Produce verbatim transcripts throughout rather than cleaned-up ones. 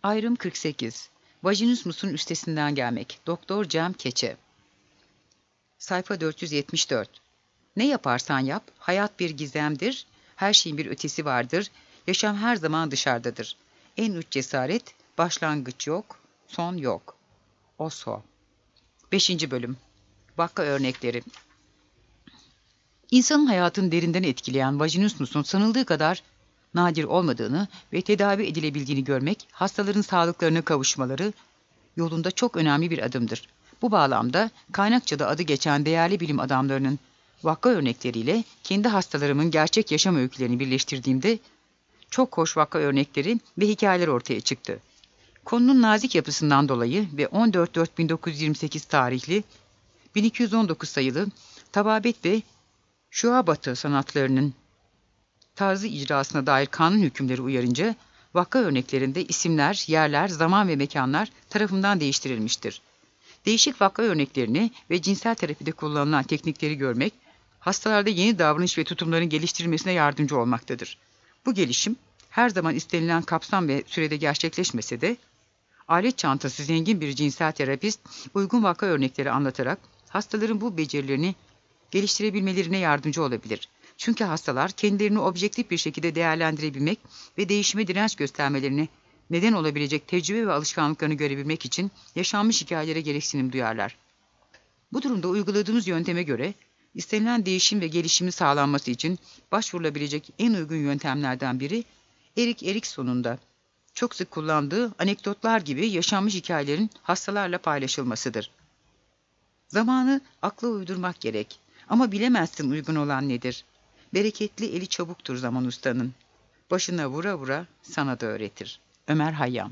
Ayrım kırk sekiz. Vajinismus'un üstesinden gelmek. Doktor Cem Keçe. Sayfa dört yüz yetmiş dört. Ne yaparsan yap, hayat bir gizemdir, her şeyin bir ötesi vardır, yaşam her zaman dışarıdadır. En uç cesaret, başlangıç yok, son yok. Osho. Beşinci bölüm. Vaka örnekleri. İnsanın hayatını derinden etkileyen vajinismusun sanıldığı kadar nadir olmadığını ve tedavi edilebildiğini görmek, hastaların sağlıklarına kavuşmaları yolunda çok önemli bir adımdır. Bu bağlamda kaynakçada adı geçen değerli bilim adamlarının vaka örnekleriyle kendi hastalarımın gerçek yaşam öykülerini birleştirdiğimde çok hoş vaka örnekleri ve hikayeler ortaya çıktı. Konunun nazik yapısından dolayı ve on dört Mart bin dokuz yüz yirmi sekiz tarihli bin iki yüz on dokuz sayılı tababet ve şuabatı sanatlarının tarzı icrasına dair kanun hükümleri uyarınca vaka örneklerinde isimler, yerler, zaman ve mekanlar tarafından değiştirilmiştir. Değişik vaka örneklerini ve cinsel terapide kullanılan teknikleri görmek, hastalarda yeni davranış ve tutumların geliştirilmesine yardımcı olmaktadır. Bu gelişim, her zaman istenilen kapsam ve sürede gerçekleşmese de, alet çantası zengin bir cinsel terapist, uygun vaka örnekleri anlatarak, hastaların bu becerilerini geliştirebilmelerine yardımcı olabilir. Çünkü hastalar kendilerini objektif bir şekilde değerlendirebilmek ve değişime direnç göstermelerine neden olabilecek tecrübe ve alışkanlıklarını görebilmek için yaşanmış hikayelere gereksinim duyarlar. Bu durumda uyguladığımız yönteme göre istenilen değişim ve gelişimin sağlanması için başvurulabilecek en uygun yöntemlerden biri Erik Erikson'un da çok sık kullandığı anekdotlar gibi yaşanmış hikayelerin hastalarla paylaşılmasıdır. Zamanı akla uydurmak gerek ama bilemezsin uygun olan nedir. Bereketli eli çabuktur zaman ustanın. Başına vura vura sana da öğretir. Ömer Hayyam.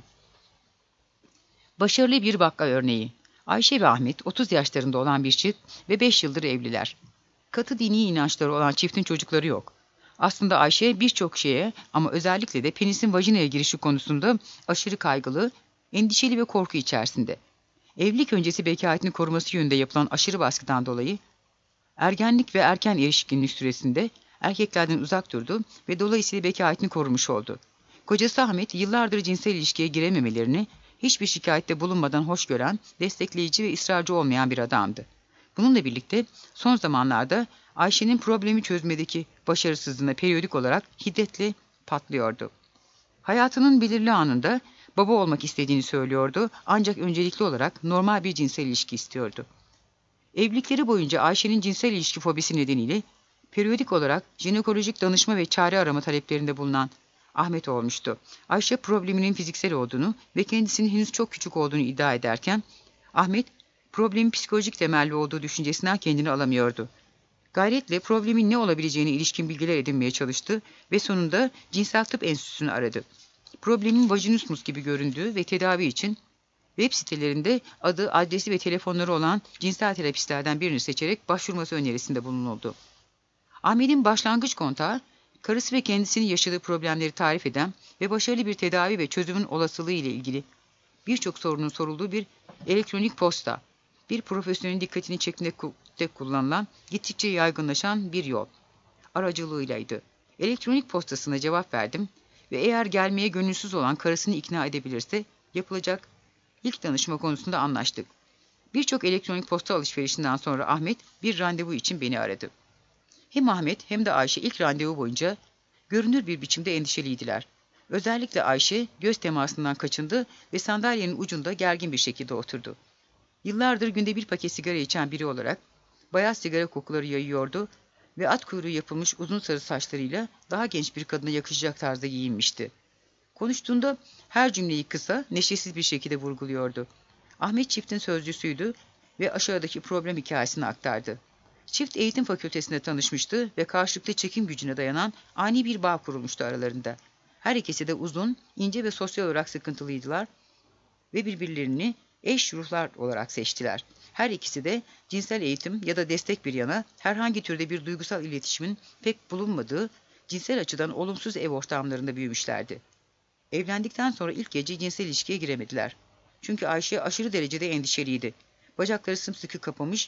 Başarılı bir vaka örneği. Ayşe ve Ahmet otuz yaşlarında olan bir çift ve beş yıldır evliler. Katı dini inançları olan çiftin çocukları yok. Aslında Ayşe birçok şeye ama özellikle de penisin vajinaya girişi konusunda aşırı kaygılı, endişeli ve korku içerisinde. Evlilik öncesi bekaretini koruması yönünde yapılan aşırı baskıdan dolayı ergenlik ve erken erişkinlik süresinde erkeklerden uzak durdu ve dolayısıyla bekaretini korumuş oldu. Kocası Ahmet yıllardır cinsel ilişkiye girememelerini hiçbir şikayette bulunmadan hoş gören, destekleyici ve ısrarcı olmayan bir adamdı. Bununla birlikte son zamanlarda Ayşe'nin problemi çözmedeki başarısızlığına periyodik olarak hiddetle patlıyordu. Hayatının belirli anında baba olmak istediğini söylüyordu ancak öncelikli olarak normal bir cinsel ilişki istiyordu. Evlilikleri boyunca Ayşe'nin cinsel ilişki fobisi nedeniyle periyodik olarak jinekolojik danışma ve çare arama taleplerinde bulunan Ahmet olmuştu. Ayşe probleminin fiziksel olduğunu ve kendisinin henüz çok küçük olduğunu iddia ederken, Ahmet problemin psikolojik temelli olduğu düşüncesinden kendini alamıyordu. Gayretle problemin ne olabileceğine ilişkin bilgiler edinmeye çalıştı ve sonunda cinsel tıp enstitüsünü aradı. Problemin vajinismus gibi göründüğü ve tedavi için web sitelerinde adı, adresi ve telefonları olan cinsel terapistlerden birini seçerek başvurması önerisinde bulunuldu. Ahmet'in başlangıç kontağı, karısı ve kendisinin yaşadığı problemleri tarif eden ve başarılı bir tedavi ve çözümün olasılığı ile ilgili birçok sorunun sorulduğu bir elektronik posta, bir profesyonelin dikkatini çekmekte kullanılan, gittikçe yaygınlaşan bir yol aracılığıylaydı. Elektronik postasına cevap verdim ve eğer gelmeye gönülsüz olan karısını ikna edebilirse yapılacak ilk danışma konusunda anlaştık. Birçok elektronik posta alışverişinden sonra Ahmet bir randevu için beni aradı. Hem Ahmet hem de Ayşe ilk randevu boyunca görünür bir biçimde endişeliydiler. Özellikle Ayşe göz temasından kaçındı ve sandalyenin ucunda gergin bir şekilde oturdu. Yıllardır günde bir paket sigara içen biri olarak beyaz sigara kokuları yayıyordu ve at kuyruğu yapılmış uzun sarı saçlarıyla daha genç bir kadına yakışacak tarzda giyinmişti. Konuştuğunda her cümleyi kısa, neşesiz bir şekilde vurguluyordu. Ahmet çiftin sözcüsüydü ve aşağıdaki problem hikayesini aktardı. Çift eğitim fakültesinde tanışmıştı ve karşılıklı çekim gücüne dayanan ani bir bağ kurulmuştu aralarında. Her ikisi de uzun, ince ve sosyal olarak sıkıntılıydılar ve birbirlerini eş ruhlar olarak seçtiler. Her ikisi de cinsel eğitim ya da destek bir yana herhangi türde bir duygusal iletişimin pek bulunmadığı, cinsel açıdan olumsuz ev ortamlarında büyümüşlerdi. Evlendikten sonra ilk gece cinsel ilişkiye giremediler. Çünkü Ayşe aşırı derecede endişeliydi. Bacakları sımsıkı kapamış,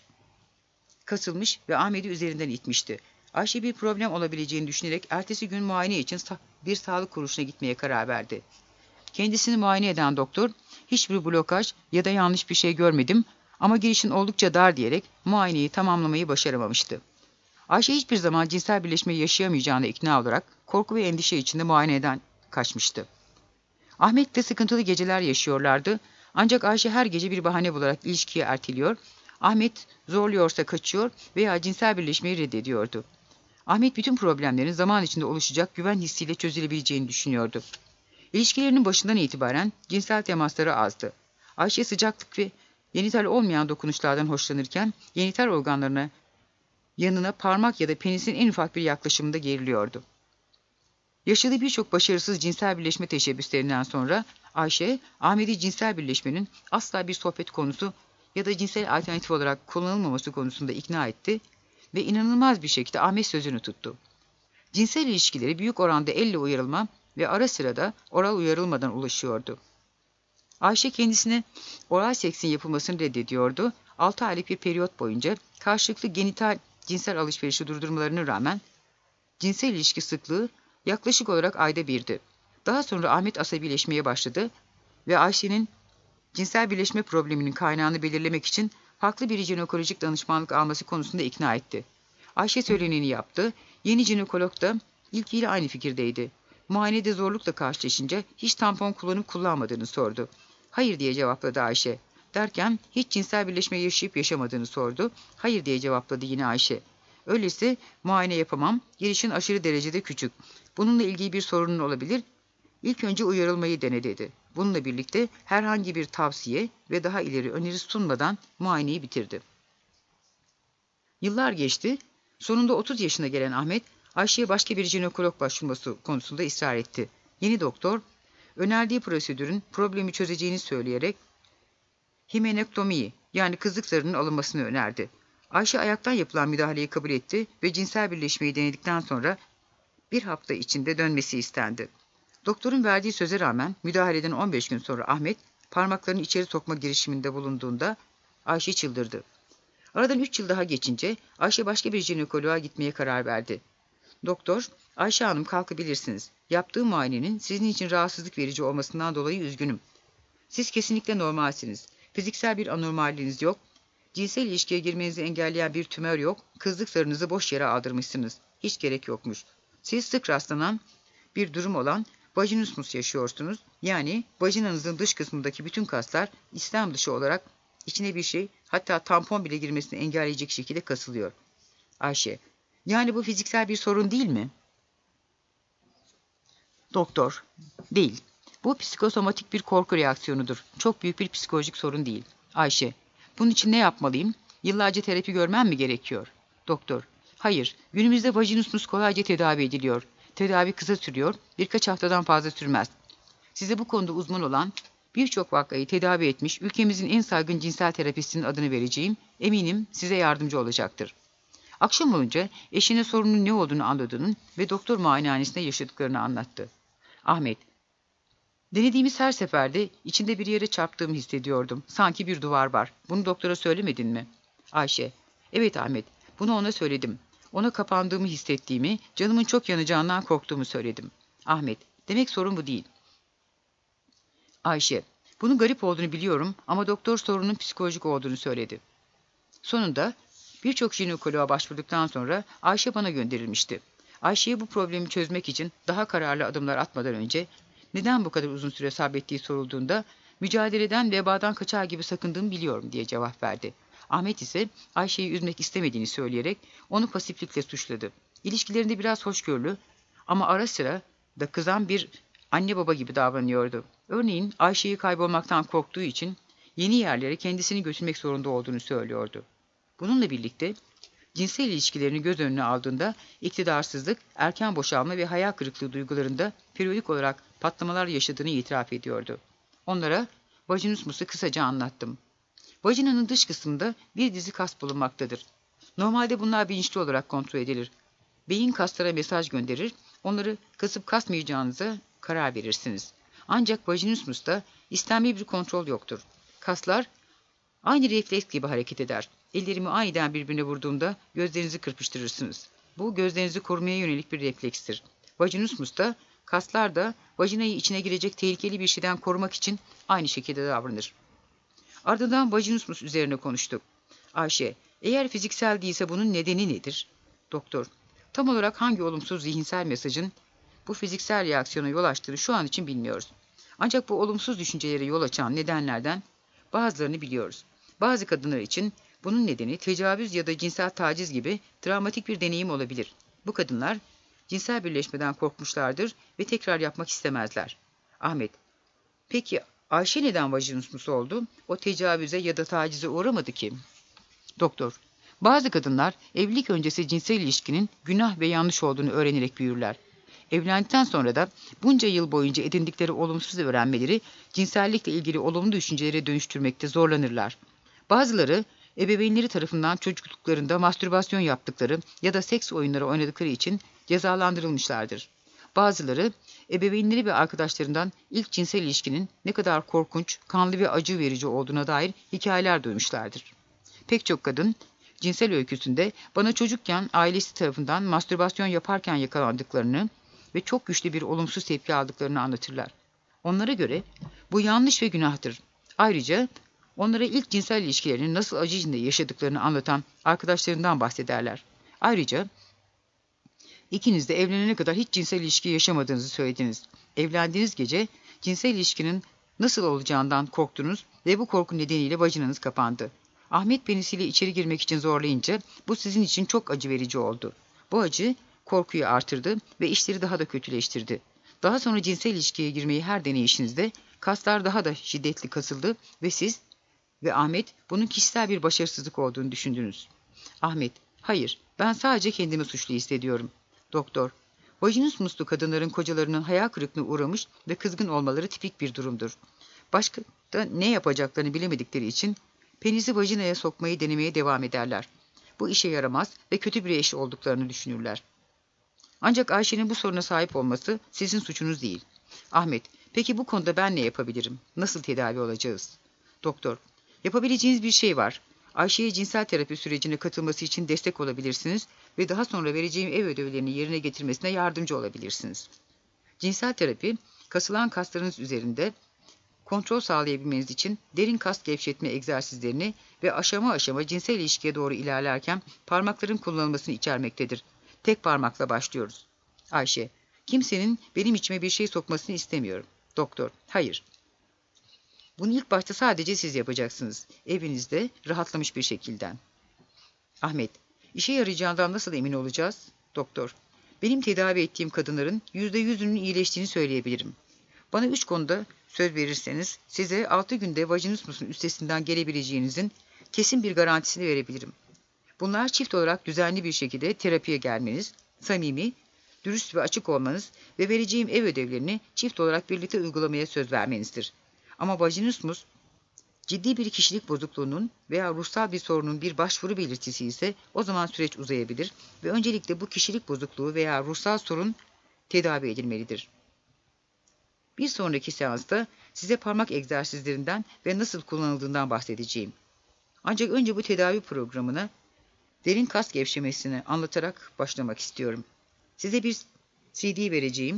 kasılmış ve Ahmet'i üzerinden itmişti. Ayşe bir problem olabileceğini düşünerek ertesi gün muayene için bir sağlık kuruluşuna gitmeye karar verdi. Kendisini muayene eden doktor, hiçbir blokaj ya da yanlış bir şey görmedim ama girişin oldukça dar diyerek muayeneyi tamamlamayı başaramamıştı. Ayşe hiçbir zaman cinsel birleşmeyi yaşayamayacağına ikna olarak korku ve endişe içinde muayeneden kaçmıştı. Ahmet de sıkıntılı geceler yaşıyorlardı. Ancak Ayşe her gece bir bahane bularak ilişkiyi erteliyor, Ahmet zorluyorsa kaçıyor veya cinsel birleşmeyi reddediyordu. Ahmet bütün problemlerin zaman içinde oluşacak güven hissiyle çözülebileceğini düşünüyordu. İlişkilerinin başından itibaren cinsel temasları azdı. Ayşe sıcaklık ve genital olmayan dokunuşlardan hoşlanırken genital organlarına yanına parmak ya da penisin en ufak bir yaklaşımında geriliyordu. Yaşadığı birçok başarısız cinsel birleşme teşebbüslerinden sonra Ayşe, Ahmet'i cinsel birleşmenin asla bir sohbet konusu ya da cinsel alternatif olarak kullanılmaması konusunda ikna etti ve inanılmaz bir şekilde Ahmet sözünü tuttu. Cinsel ilişkileri büyük oranda elle uyarılma ve ara sıra da oral uyarılmadan ulaşıyordu. Ayşe kendisine oral seksin yapılmasını reddediyordu. altı aylık bir periyot boyunca karşılıklı genital cinsel alışverişi durdurmalarına rağmen cinsel ilişki sıklığı yaklaşık olarak ayda birdi. Daha sonra Ahmet asabileşmeye başladı ve Ayşe'nin cinsel birleşme probleminin kaynağını belirlemek için farklı bir jinekolojik danışmanlık alması konusunda ikna etti. Ayşe söyleneni yaptı. Yeni jinekolog da ilkiyle aynı fikirdeydi. Muayenede zorlukla karşılaşınca hiç tampon kullanıp kullanmadığını sordu. Hayır diye cevapladı Ayşe. Derken hiç cinsel birleşme yaşayıp yaşamadığını sordu. Hayır diye cevapladı yine Ayşe. Öyleyse muayene yapamam, girişin aşırı derecede küçük. Bununla ilgili bir sorunun olabilir. İlk önce uyarılmayı dene dedi. Bununla birlikte herhangi bir tavsiye ve daha ileri öneri sunmadan muayeneyi bitirdi. Yıllar geçti. Sonunda otuz yaşına gelen Ahmet, Ayşe'ye başka bir jinekolog başvurması konusunda ısrar etti. Yeni doktor, önerdiği prosedürün problemi çözeceğini söyleyerek himenektomiyi yani kızlık zarının alınmasını önerdi. Ayşe ayaktan yapılan müdahaleyi kabul etti ve cinsel birleşmeyi denedikten sonra bir hafta içinde dönmesi istendi. Doktorun verdiği söze rağmen müdahaleden on beş gün sonra Ahmet parmaklarını içeri sokma girişiminde bulunduğunda Ayşe çıldırdı. Aradan üç yıl daha geçince Ayşe başka bir jinekoloğa gitmeye karar verdi. Doktor, Ayşe Hanım kalkabilirsiniz. Yaptığım muayenenin sizin için rahatsızlık verici olmasından dolayı üzgünüm. Siz kesinlikle normalsiniz. Fiziksel bir anormalliğiniz yok. Cinsel ilişkiye girmenizi engelleyen bir tümör yok. Kızlık zarınızı boş yere aldırmışsınız. Hiç gerek yokmuş. Siz sık rastlanan bir durum olan vajinismus yaşıyorsunuz. Yani vajinanızın dış kısmındaki bütün kaslar istem dışı olarak içine bir şey, hatta tampon bile girmesini engelleyecek şekilde kasılıyor. Ayşe, yani bu fiziksel bir sorun değil mi? Doktor, değil. Bu psikosomatik bir korku reaksiyonudur. Çok büyük bir psikolojik sorun değil. Ayşe, bunun için ne yapmalıyım? Yıllarca terapi görmem mi gerekiyor? Doktor, hayır. Günümüzde vajinismus kolayca tedavi ediliyor. Tedavi kısa sürüyor, birkaç haftadan fazla sürmez. Size bu konuda uzman olan, birçok vakayı tedavi etmiş ülkemizin en saygın cinsel terapistinin adını vereceğim, eminim size yardımcı olacaktır. Akşam olunca eşine sorunun ne olduğunu anladığını ve doktor muayenehanesinde yaşadıklarını anlattı. Ahmet, denediğimiz her seferde içinde bir yere çarptığımı hissediyordum. Sanki bir duvar var. Bunu doktora söylemedin mi? Ayşe, evet Ahmet, bunu ona söyledim. Ona kapandığımı hissettiğimi, canımın çok yanacağından korktuğumu söyledim. Ahmet, demek sorun bu değil. Ayşe, bunun garip olduğunu biliyorum ama doktor sorunun psikolojik olduğunu söyledi. Sonunda birçok jinekoloğa başvurduktan sonra Ayşe bana gönderilmişti. Ayşe'ye bu problemi çözmek için daha kararlı adımlar atmadan önce neden bu kadar uzun süre sabrettiği sorulduğunda mücadeleden vebadan kaçar gibi sakındığımı biliyorum diye cevap verdi. Ahmet ise Ayşe'yi üzmek istemediğini söyleyerek onu pasiflikle suçladı. İlişkilerinde biraz hoşgörülü ama ara sıra da kızan bir anne baba gibi davranıyordu. Örneğin Ayşe'yi kaybolmaktan korktuğu için yeni yerlere kendisini götürmek zorunda olduğunu söylüyordu. Bununla birlikte cinsel ilişkilerini göz önüne aldığında iktidarsızlık, erken boşalma ve hayal kırıklığı duygularında periyodik olarak patlamalar yaşadığını itiraf ediyordu. Onlara vajinismusu kısaca anlattım. Vajinanın dış kısmında bir dizi kas bulunmaktadır. Normalde bunlar bilinçli olarak kontrol edilir. Beyin kaslara mesaj gönderir, onları kasıp kasmayacağınıza karar verirsiniz. Ancak vajinismusta istenmeyi bir kontrol yoktur. Kaslar aynı refleks gibi hareket eder. Ellerimi aniden birbirine vurduğumda gözlerinizi kırpıştırırsınız. Bu gözlerinizi korumaya yönelik bir reflekstir. Vajinismusta kaslar da vajinayı içine girecek tehlikeli bir şeyden korumak için aynı şekilde davranır. Ardından vajinismus üzerine konuştuk. Ayşe, eğer fiziksel değilse bunun nedeni nedir? Doktor, tam olarak hangi olumsuz zihinsel mesajın bu fiziksel reaksiyona yol açtığını şu an için bilmiyoruz. Ancak bu olumsuz düşüncelere yol açan nedenlerden bazılarını biliyoruz. Bazı kadınlar için bunun nedeni tecavüz ya da cinsel taciz gibi travmatik bir deneyim olabilir. Bu kadınlar cinsel birleşmeden korkmuşlardır ve tekrar yapmak istemezler. Ahmet, peki Ayşe neden vajinismus oldu? O tecavüze ya da tacize uğramadı ki. Doktor, bazı kadınlar evlilik öncesi cinsel ilişkinin günah ve yanlış olduğunu öğrenerek büyürler. Evlendikten sonra da bunca yıl boyunca edindikleri olumsuz öğrenmeleri cinsellikle ilgili olumlu düşüncelere dönüştürmekte zorlanırlar. Bazıları ebeveynleri tarafından çocukluklarında mastürbasyon yaptıkları ya da seks oyunları oynadıkları için cezalandırılmışlardır. Bazıları ebeveynleri ve arkadaşlarından ilk cinsel ilişkinin ne kadar korkunç, kanlı ve acı verici olduğuna dair hikayeler duymuşlardır. Pek çok kadın cinsel öyküsünde bana çocukken ailesi tarafından mastürbasyon yaparken yakalandıklarını ve çok güçlü bir olumsuz tepki aldıklarını anlatırlar. Onlara göre bu yanlış ve günahtır. Ayrıca onlara ilk cinsel ilişkilerini nasıl acı içinde yaşadıklarını anlatan arkadaşlarından bahsederler. Ayrıca ikiniz de evlenene kadar hiç cinsel ilişki yaşamadığınızı söylediniz. Evlendiğiniz gece cinsel ilişkinin nasıl olacağından korktunuz ve bu korku nedeniyle vajinanız kapandı. Ahmet penisiyle içeri girmek için zorlayınca bu sizin için çok acı verici oldu. Bu acı korkuyu artırdı ve işleri daha da kötüleştirdi. Daha sonra cinsel ilişkiye girmeyi her deneyişinizde kaslar daha da şiddetli kasıldı ve siz ve Ahmet bunun kişisel bir başarısızlık olduğunu düşündünüz. Ahmet, hayır, ben sadece kendimi suçlu hissediyorum. Doktor, vajinismuslu kadınların kocalarının hayal kırıklığına uğramış ve kızgın olmaları tipik bir durumdur. Başka da ne yapacaklarını bilemedikleri için penisi vajinaya sokmayı denemeye devam ederler. Bu işe yaramaz ve kötü bir eş olduklarını düşünürler. Ancak Ayşe'nin bu soruna sahip olması sizin suçunuz değil. Ahmet, peki bu konuda ben ne yapabilirim? Nasıl tedavi olacağız? Doktor, yapabileceğiniz bir şey var. Ayşe'ye cinsel terapi sürecine katılması için destek olabilirsiniz ve daha sonra vereceğim ev ödevlerini yerine getirmesine yardımcı olabilirsiniz. Cinsel terapi, kasılan kaslarınız üzerinde kontrol sağlayabilmeniz için derin kas gevşetme egzersizlerini ve aşama aşama cinsel ilişkiye doğru ilerlerken parmakların kullanılmasını içermektedir. Tek parmakla başlıyoruz. Ayşe, kimsenin benim içime bir şey sokmasını istemiyorum. Doktor, hayır. Bunu ilk başta sadece siz yapacaksınız. Evinizde, rahatlamış bir şekilde. Ahmet, işe yarayacağından nasıl emin olacağız? Doktor, benim tedavi ettiğim kadınların yüzde yüzünün iyileştiğini söyleyebilirim. Bana üç konuda söz verirseniz size altı günde vajinismusun üstesinden gelebileceğinizin kesin bir garantisini verebilirim. Bunlar çift olarak düzenli bir şekilde terapiye gelmeniz, samimi, dürüst ve açık olmanız ve vereceğim ev ödevlerini çift olarak birlikte uygulamaya söz vermenizdir. Ama vajinismus, ciddi bir kişilik bozukluğunun veya ruhsal bir sorunun bir başvuru belirtisi ise o zaman süreç uzayabilir ve öncelikle bu kişilik bozukluğu veya ruhsal sorun tedavi edilmelidir. Bir sonraki seansta size parmak egzersizlerinden ve nasıl kullanıldığından bahsedeceğim. Ancak önce bu tedavi programına derin kas gevşemesini anlatarak başlamak istiyorum. Size bir C D vereceğim.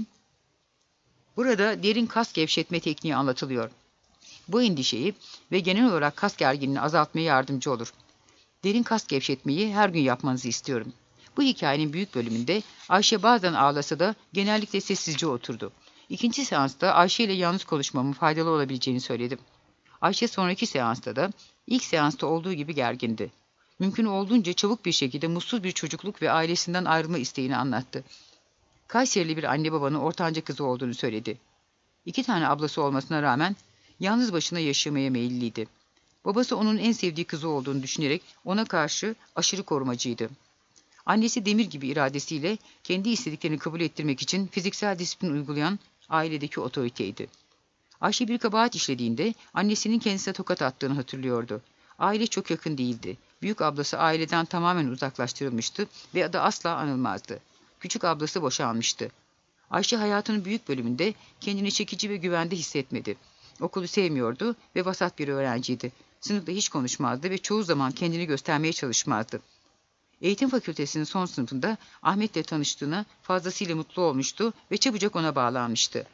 Burada derin kas gevşetme tekniği anlatılıyor. Bu endişeyi ve genel olarak kas gerginliğini azaltmaya yardımcı olur. Derin kas gevşetmeyi her gün yapmanızı istiyorum. Bu hikayenin büyük bölümünde Ayşe bazen ağlasa da genellikle sessizce oturdu. İkinci seansta Ayşe ile yalnız konuşmamın faydalı olabileceğini söyledim. Ayşe sonraki seansta da ilk seansta olduğu gibi gergindi. Mümkün olduğunca çabuk bir şekilde mutsuz bir çocukluk ve ailesinden ayrılma isteğini anlattı. Kayserili bir anne babanın ortanca kızı olduğunu söyledi. İki tane ablası olmasına rağmen yalnız başına yaşamaya meyilliydi. Babası onun en sevdiği kızı olduğunu düşünerek ona karşı aşırı korumacıydı. Annesi demir gibi iradesiyle kendi istediklerini kabul ettirmek için fiziksel disiplin uygulayan ailedeki otoriteydi. Ayşe bir kabahat işlediğinde annesinin kendisine tokat attığını hatırlıyordu. Aile çok yakın değildi. Büyük ablası aileden tamamen uzaklaştırılmıştı ve adı asla anılmazdı. Küçük ablası boşanmıştı. Ayşe hayatının büyük bölümünde kendini çekici ve güvende hissetmedi. Okulu sevmiyordu ve vasat bir öğrenciydi. Sınıfta hiç konuşmazdı ve çoğu zaman kendini göstermeye çalışmazdı. Eğitim fakültesinin son sınıfında Ahmet'le tanıştığına fazlasıyla mutlu olmuştu ve çabucak ona bağlanmıştı.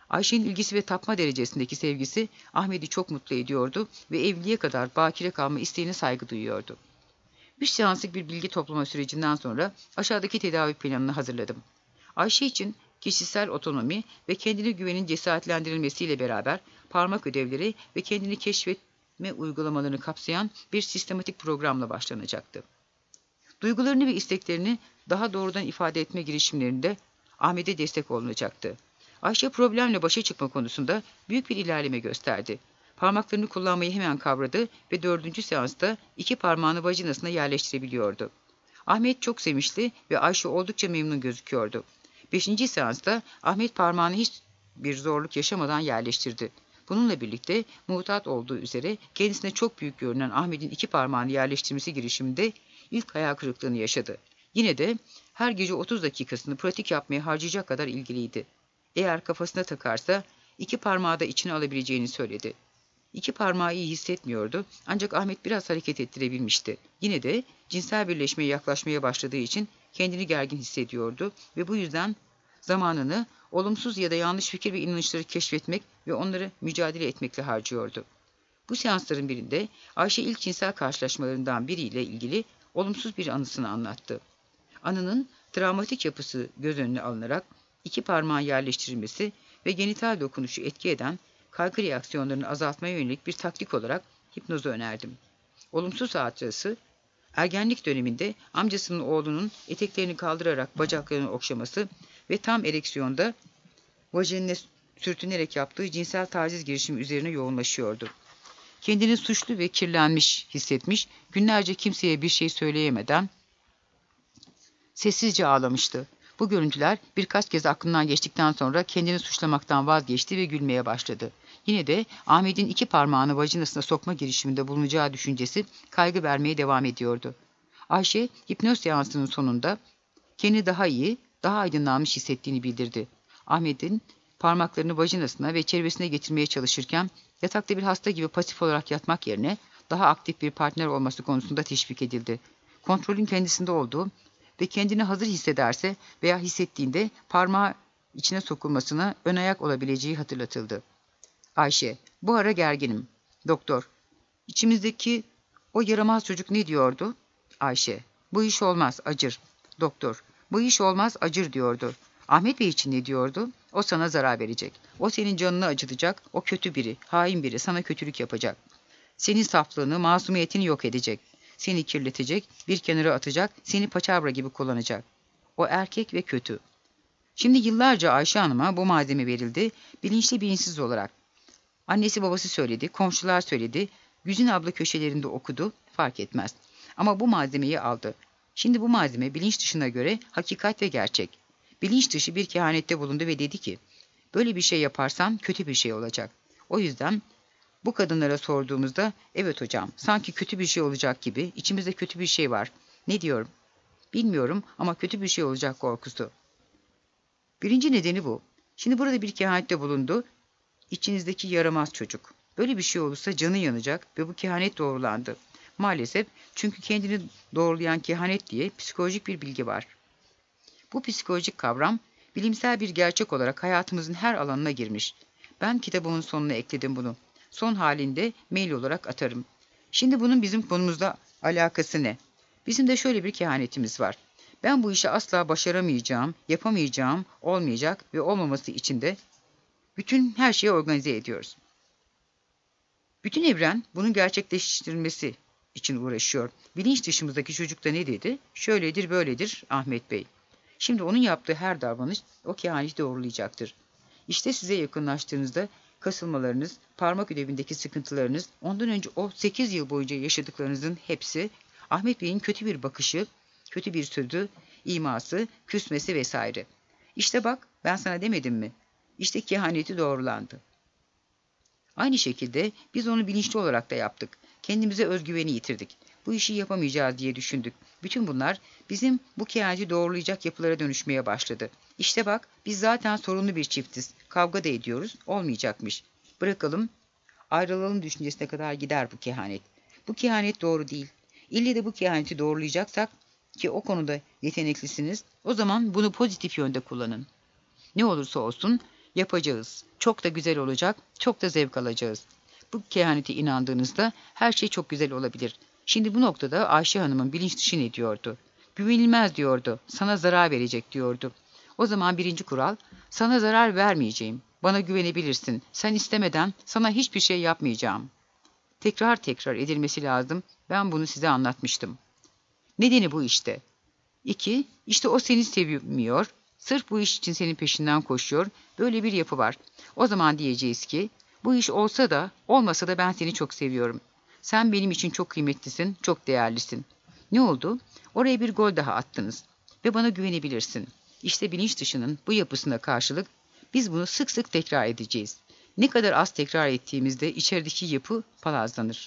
Ayşe'nin ilgisi ve tapma derecesindeki sevgisi Ahmet'i çok mutlu ediyordu ve evliliğe kadar bakire kalma isteğine saygı duyuyordu. Üç seanslık bir bilgi toplama sürecinden sonra aşağıdaki tedavi planını hazırladım. Ayşe için kişisel otonomi ve kendine güvenin cesaretlendirilmesiyle beraber parmak ödevleri ve kendini keşfetme uygulamalarını kapsayan bir sistematik programla başlanacaktı. Duygularını ve isteklerini daha doğrudan ifade etme girişimlerinde Ahmet'e destek olunacaktı. Ayşe problemle başa çıkma konusunda büyük bir ilerleme gösterdi. Parmaklarını kullanmayı hemen kavradı ve dördüncü seansta iki parmağını vajinasına yerleştirebiliyordu. Ahmet çok sevinçli ve Ayşe oldukça memnun gözüküyordu. Beşinci seansta Ahmet parmağını hiç bir zorluk yaşamadan yerleştirdi. Bununla birlikte muhtat olduğu üzere kendisine çok büyük görünen Ahmet'in iki parmağını yerleştirmesi girişiminde ilk hayal kırıklığını yaşadı. Yine de her gece otuz dakikasını pratik yapmaya harcayacak kadar ilgiliydi. Eğer kafasına takarsa iki parmağı da içine alabileceğini söyledi. İki parmağı iyi hissetmiyordu ancak Ahmet biraz hareket ettirebilmişti. Yine de cinsel birleşmeye yaklaşmaya başladığı için kendini gergin hissediyordu ve bu yüzden zamanını olumsuz ya da yanlış fikir ve inanışları keşfetmek ve onları mücadele etmekle harcıyordu. Bu seansların birinde Ayşe ilk cinsel karşılaşmalarından biriyle ilgili olumsuz bir anısını anlattı. Anının travmatik yapısı göz önüne alınarak iki parmağın yerleştirilmesi ve genital dokunuşu etki eden kaygı reaksiyonlarını azaltmaya yönelik bir taktik olarak hipnozu önerdim. Olumsuz hatırası, ergenlik döneminde amcasının oğlunun eteklerini kaldırarak bacaklarını okşaması ve tam ereksiyonda vajinine sürtünerek yaptığı cinsel taciz girişimi üzerine yoğunlaşıyordu. Kendini suçlu ve kirlenmiş hissetmiş, günlerce kimseye bir şey söyleyemeden sessizce ağlamıştı. Bu görüntüler birkaç kez aklından geçtikten sonra kendini suçlamaktan vazgeçti ve gülmeye başladı. Yine de Ahmet'in iki parmağını vajinasına sokma girişiminde bulunacağı düşüncesi kaygı vermeye devam ediyordu. Ayşe, hipnoz seansının sonunda kendini daha iyi, daha aydınlanmış hissettiğini bildirdi. Ahmet'in parmaklarını vajinasına ve çevresine getirmeye çalışırken yatakta bir hasta gibi pasif olarak yatmak yerine daha aktif bir partner olması konusunda teşvik edildi. Kontrolün kendisinde olduğu ve kendini hazır hissederse veya hissettiğinde parmağı içine sokulmasına ön ayak olabileceği hatırlatıldı. Ayşe, bu ara gerginim. Doktor, içimizdeki o yaramaz çocuk ne diyordu? Ayşe, bu iş olmaz, acır. Doktor, bu iş olmaz, acır diyordu. Ahmet Bey için ne diyordu? O sana zarar verecek. O senin canını acıtacak, o kötü biri, hain biri, sana kötülük yapacak. Senin saflığını, masumiyetini yok edecek. Seni kirletecek, bir kenara atacak, seni paçavra gibi kullanacak. O erkek ve kötü. Şimdi yıllarca Ayşe Hanım'a bu malzeme verildi, bilinçli bilinçsiz olarak. Annesi babası söyledi, komşular söyledi, Güzin abla köşelerinde okudu, fark etmez. Ama bu malzemeyi aldı. Şimdi bu malzeme bilinç dışına göre hakikat ve gerçek. Bilinç dışı bir kehanette bulundu ve dedi ki, böyle bir şey yaparsan kötü bir şey olacak. O yüzden bu kadınlara sorduğumuzda, evet hocam, sanki kötü bir şey olacak gibi, içimizde kötü bir şey var. Ne diyorum? Bilmiyorum ama kötü bir şey olacak korkusu. Birinci nedeni bu. Şimdi burada bir kehanette bulundu, içinizdeki yaramaz çocuk. Böyle bir şey olursa canı yanacak ve bu kehanet doğrulandı. Maalesef, çünkü kendini doğrulayan kehanet diye psikolojik bir bilgi var. Bu psikolojik kavram, bilimsel bir gerçek olarak hayatımızın her alanına girmiş. Ben kitabımın sonuna ekledim bunu. Son halinde mail olarak atarım. Şimdi bunun bizim konumuzla alakası ne? Bizim de şöyle bir kehanetimiz var. Ben bu işi asla başaramayacağım, yapamayacağım, olmayacak ve olmaması için de bütün her şeyi organize ediyoruz. Bütün evren bunun gerçekleştirilmesi için uğraşıyor. Bilinç dışımızdaki çocuk da ne dedi? Şöyledir, böyledir Ahmet Bey. Şimdi onun yaptığı her davranış o kehaneti doğrulayacaktır. İşte size yakınlaştığınızda kasılmalarınız, parmak ödevindeki sıkıntılarınız, ondan önce o sekiz yıl boyunca yaşadıklarınızın hepsi, Ahmet Bey'in kötü bir bakışı, kötü bir sözü, iması, küsmesi vesaire. İşte bak, ben sana demedim mi? İşte kehaneti doğrulandı. Aynı şekilde biz onu bilinçli olarak da yaptık. Kendimize özgüveni yitirdik. Bu işi yapamayacağız diye düşündük. Bütün bunlar bizim bu kehaneti doğrulayacak yapılara dönüşmeye başladı. İşte bak, biz zaten sorunlu bir çiftiz. Kavga da ediyoruz, olmayacakmış. Bırakalım, ayrılalım düşüncesine kadar gider bu kehanet. Bu kehanet doğru değil. İlle de bu kehaneti doğrulayacaksak ki o konuda yeteneklisiniz, o zaman bunu pozitif yönde kullanın. Ne olursa olsun, Yapacağız. Çok da güzel olacak, çok da zevk alacağız. Bu kehanete inandığınızda her şey çok güzel olabilir. Şimdi bu noktada Ayşe Hanım'ın bilinç dışı ne diyordu? Güvenilmez diyordu, sana zarar verecek diyordu. O zaman birinci kural, sana zarar vermeyeceğim, bana güvenebilirsin, sen istemeden sana hiçbir şey yapmayacağım. Tekrar tekrar edilmesi lazım, ben bunu size anlatmıştım. Nedeni bu işte. İki, işte o seni sevmiyor, sırf bu iş için senin peşinden koşuyor, böyle bir yapı var. O zaman diyeceğiz ki, bu iş olsa da olmasa da ben seni çok seviyorum. Sen benim için çok kıymetlisin, çok değerlisin. Ne oldu? Oraya bir gol daha attınız ve bana güvenebilirsin. İşte bilinç dışının bu yapısına karşılık biz bunu sık sık tekrar edeceğiz. Ne kadar az tekrar ettiğimizde içerideki yapı palazlanır.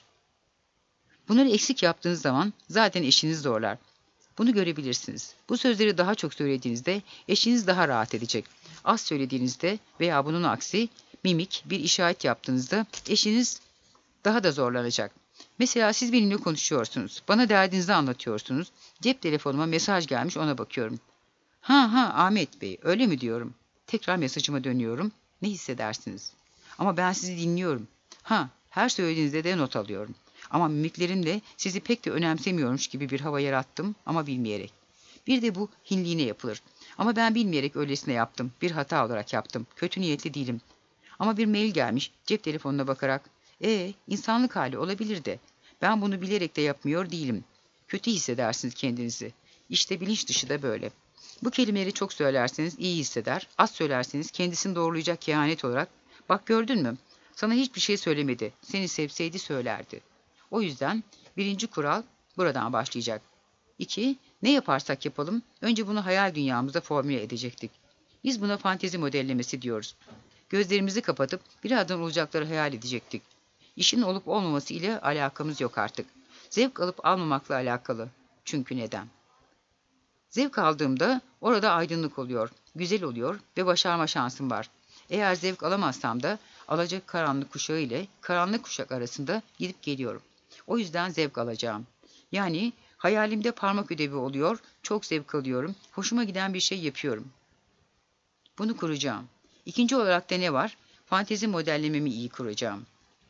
Bunları eksik yaptığınız zaman zaten eşiniz zorlar. Bunu görebilirsiniz. Bu sözleri daha çok söylediğinizde eşiniz daha rahat edecek. Az söylediğinizde veya bunun aksi mimik bir işaret yaptığınızda eşiniz daha da zorlanacak. Mesela siz benimle konuşuyorsunuz. Bana derdinizi anlatıyorsunuz. Cep telefonuma mesaj gelmiş, ona bakıyorum. Ha ha Ahmet Bey, öyle mi diyorum. Tekrar mesajıma dönüyorum. Ne hissedersiniz? Ama ben sizi dinliyorum. Ha, her söylediğinizde de not alıyorum. Ama mimiklerimle sizi pek de önemsemiyormuş gibi bir hava yarattım ama bilmeyerek. Bir de bu hinliğine yapılır. Ama ben bilmeyerek öylesine yaptım. Bir hata olarak yaptım. Kötü niyetli değilim. Ama bir mail gelmiş, cep telefonuna bakarak. E, insanlık hali olabilir de. Ben bunu bilerek de yapmıyor değilim. Kötü hissedersiniz kendinizi. İşte bilinç dışı da böyle. Bu kelimeleri çok söylerseniz iyi hisseder, az söylerseniz kendisini doğrulayacak kehanet olarak, bak gördün mü, sana hiçbir şey söylemedi, seni sevseydi söylerdi. O yüzden birinci kural buradan başlayacak. İki, ne yaparsak yapalım, önce bunu hayal dünyamızda formüle edecektik. Biz buna fantezi modellemesi diyoruz. Gözlerimizi kapatıp birazdan olacakları hayal edecektik. İşin olup olmaması ile alakamız yok artık. Zevk alıp almamakla alakalı. Çünkü neden? Zevk aldığımda orada aydınlık oluyor, güzel oluyor ve başarma şansım var. Eğer zevk alamazsam da alacak karanlık kuşağı ile karanlık kuşak arasında gidip geliyorum. O yüzden zevk alacağım. Yani hayalimde parmak ödevi oluyor, çok zevk alıyorum, hoşuma giden bir şey yapıyorum. Bunu kuracağım. İkinci olarak da ne var? Fantezi modellememi iyi kuracağım.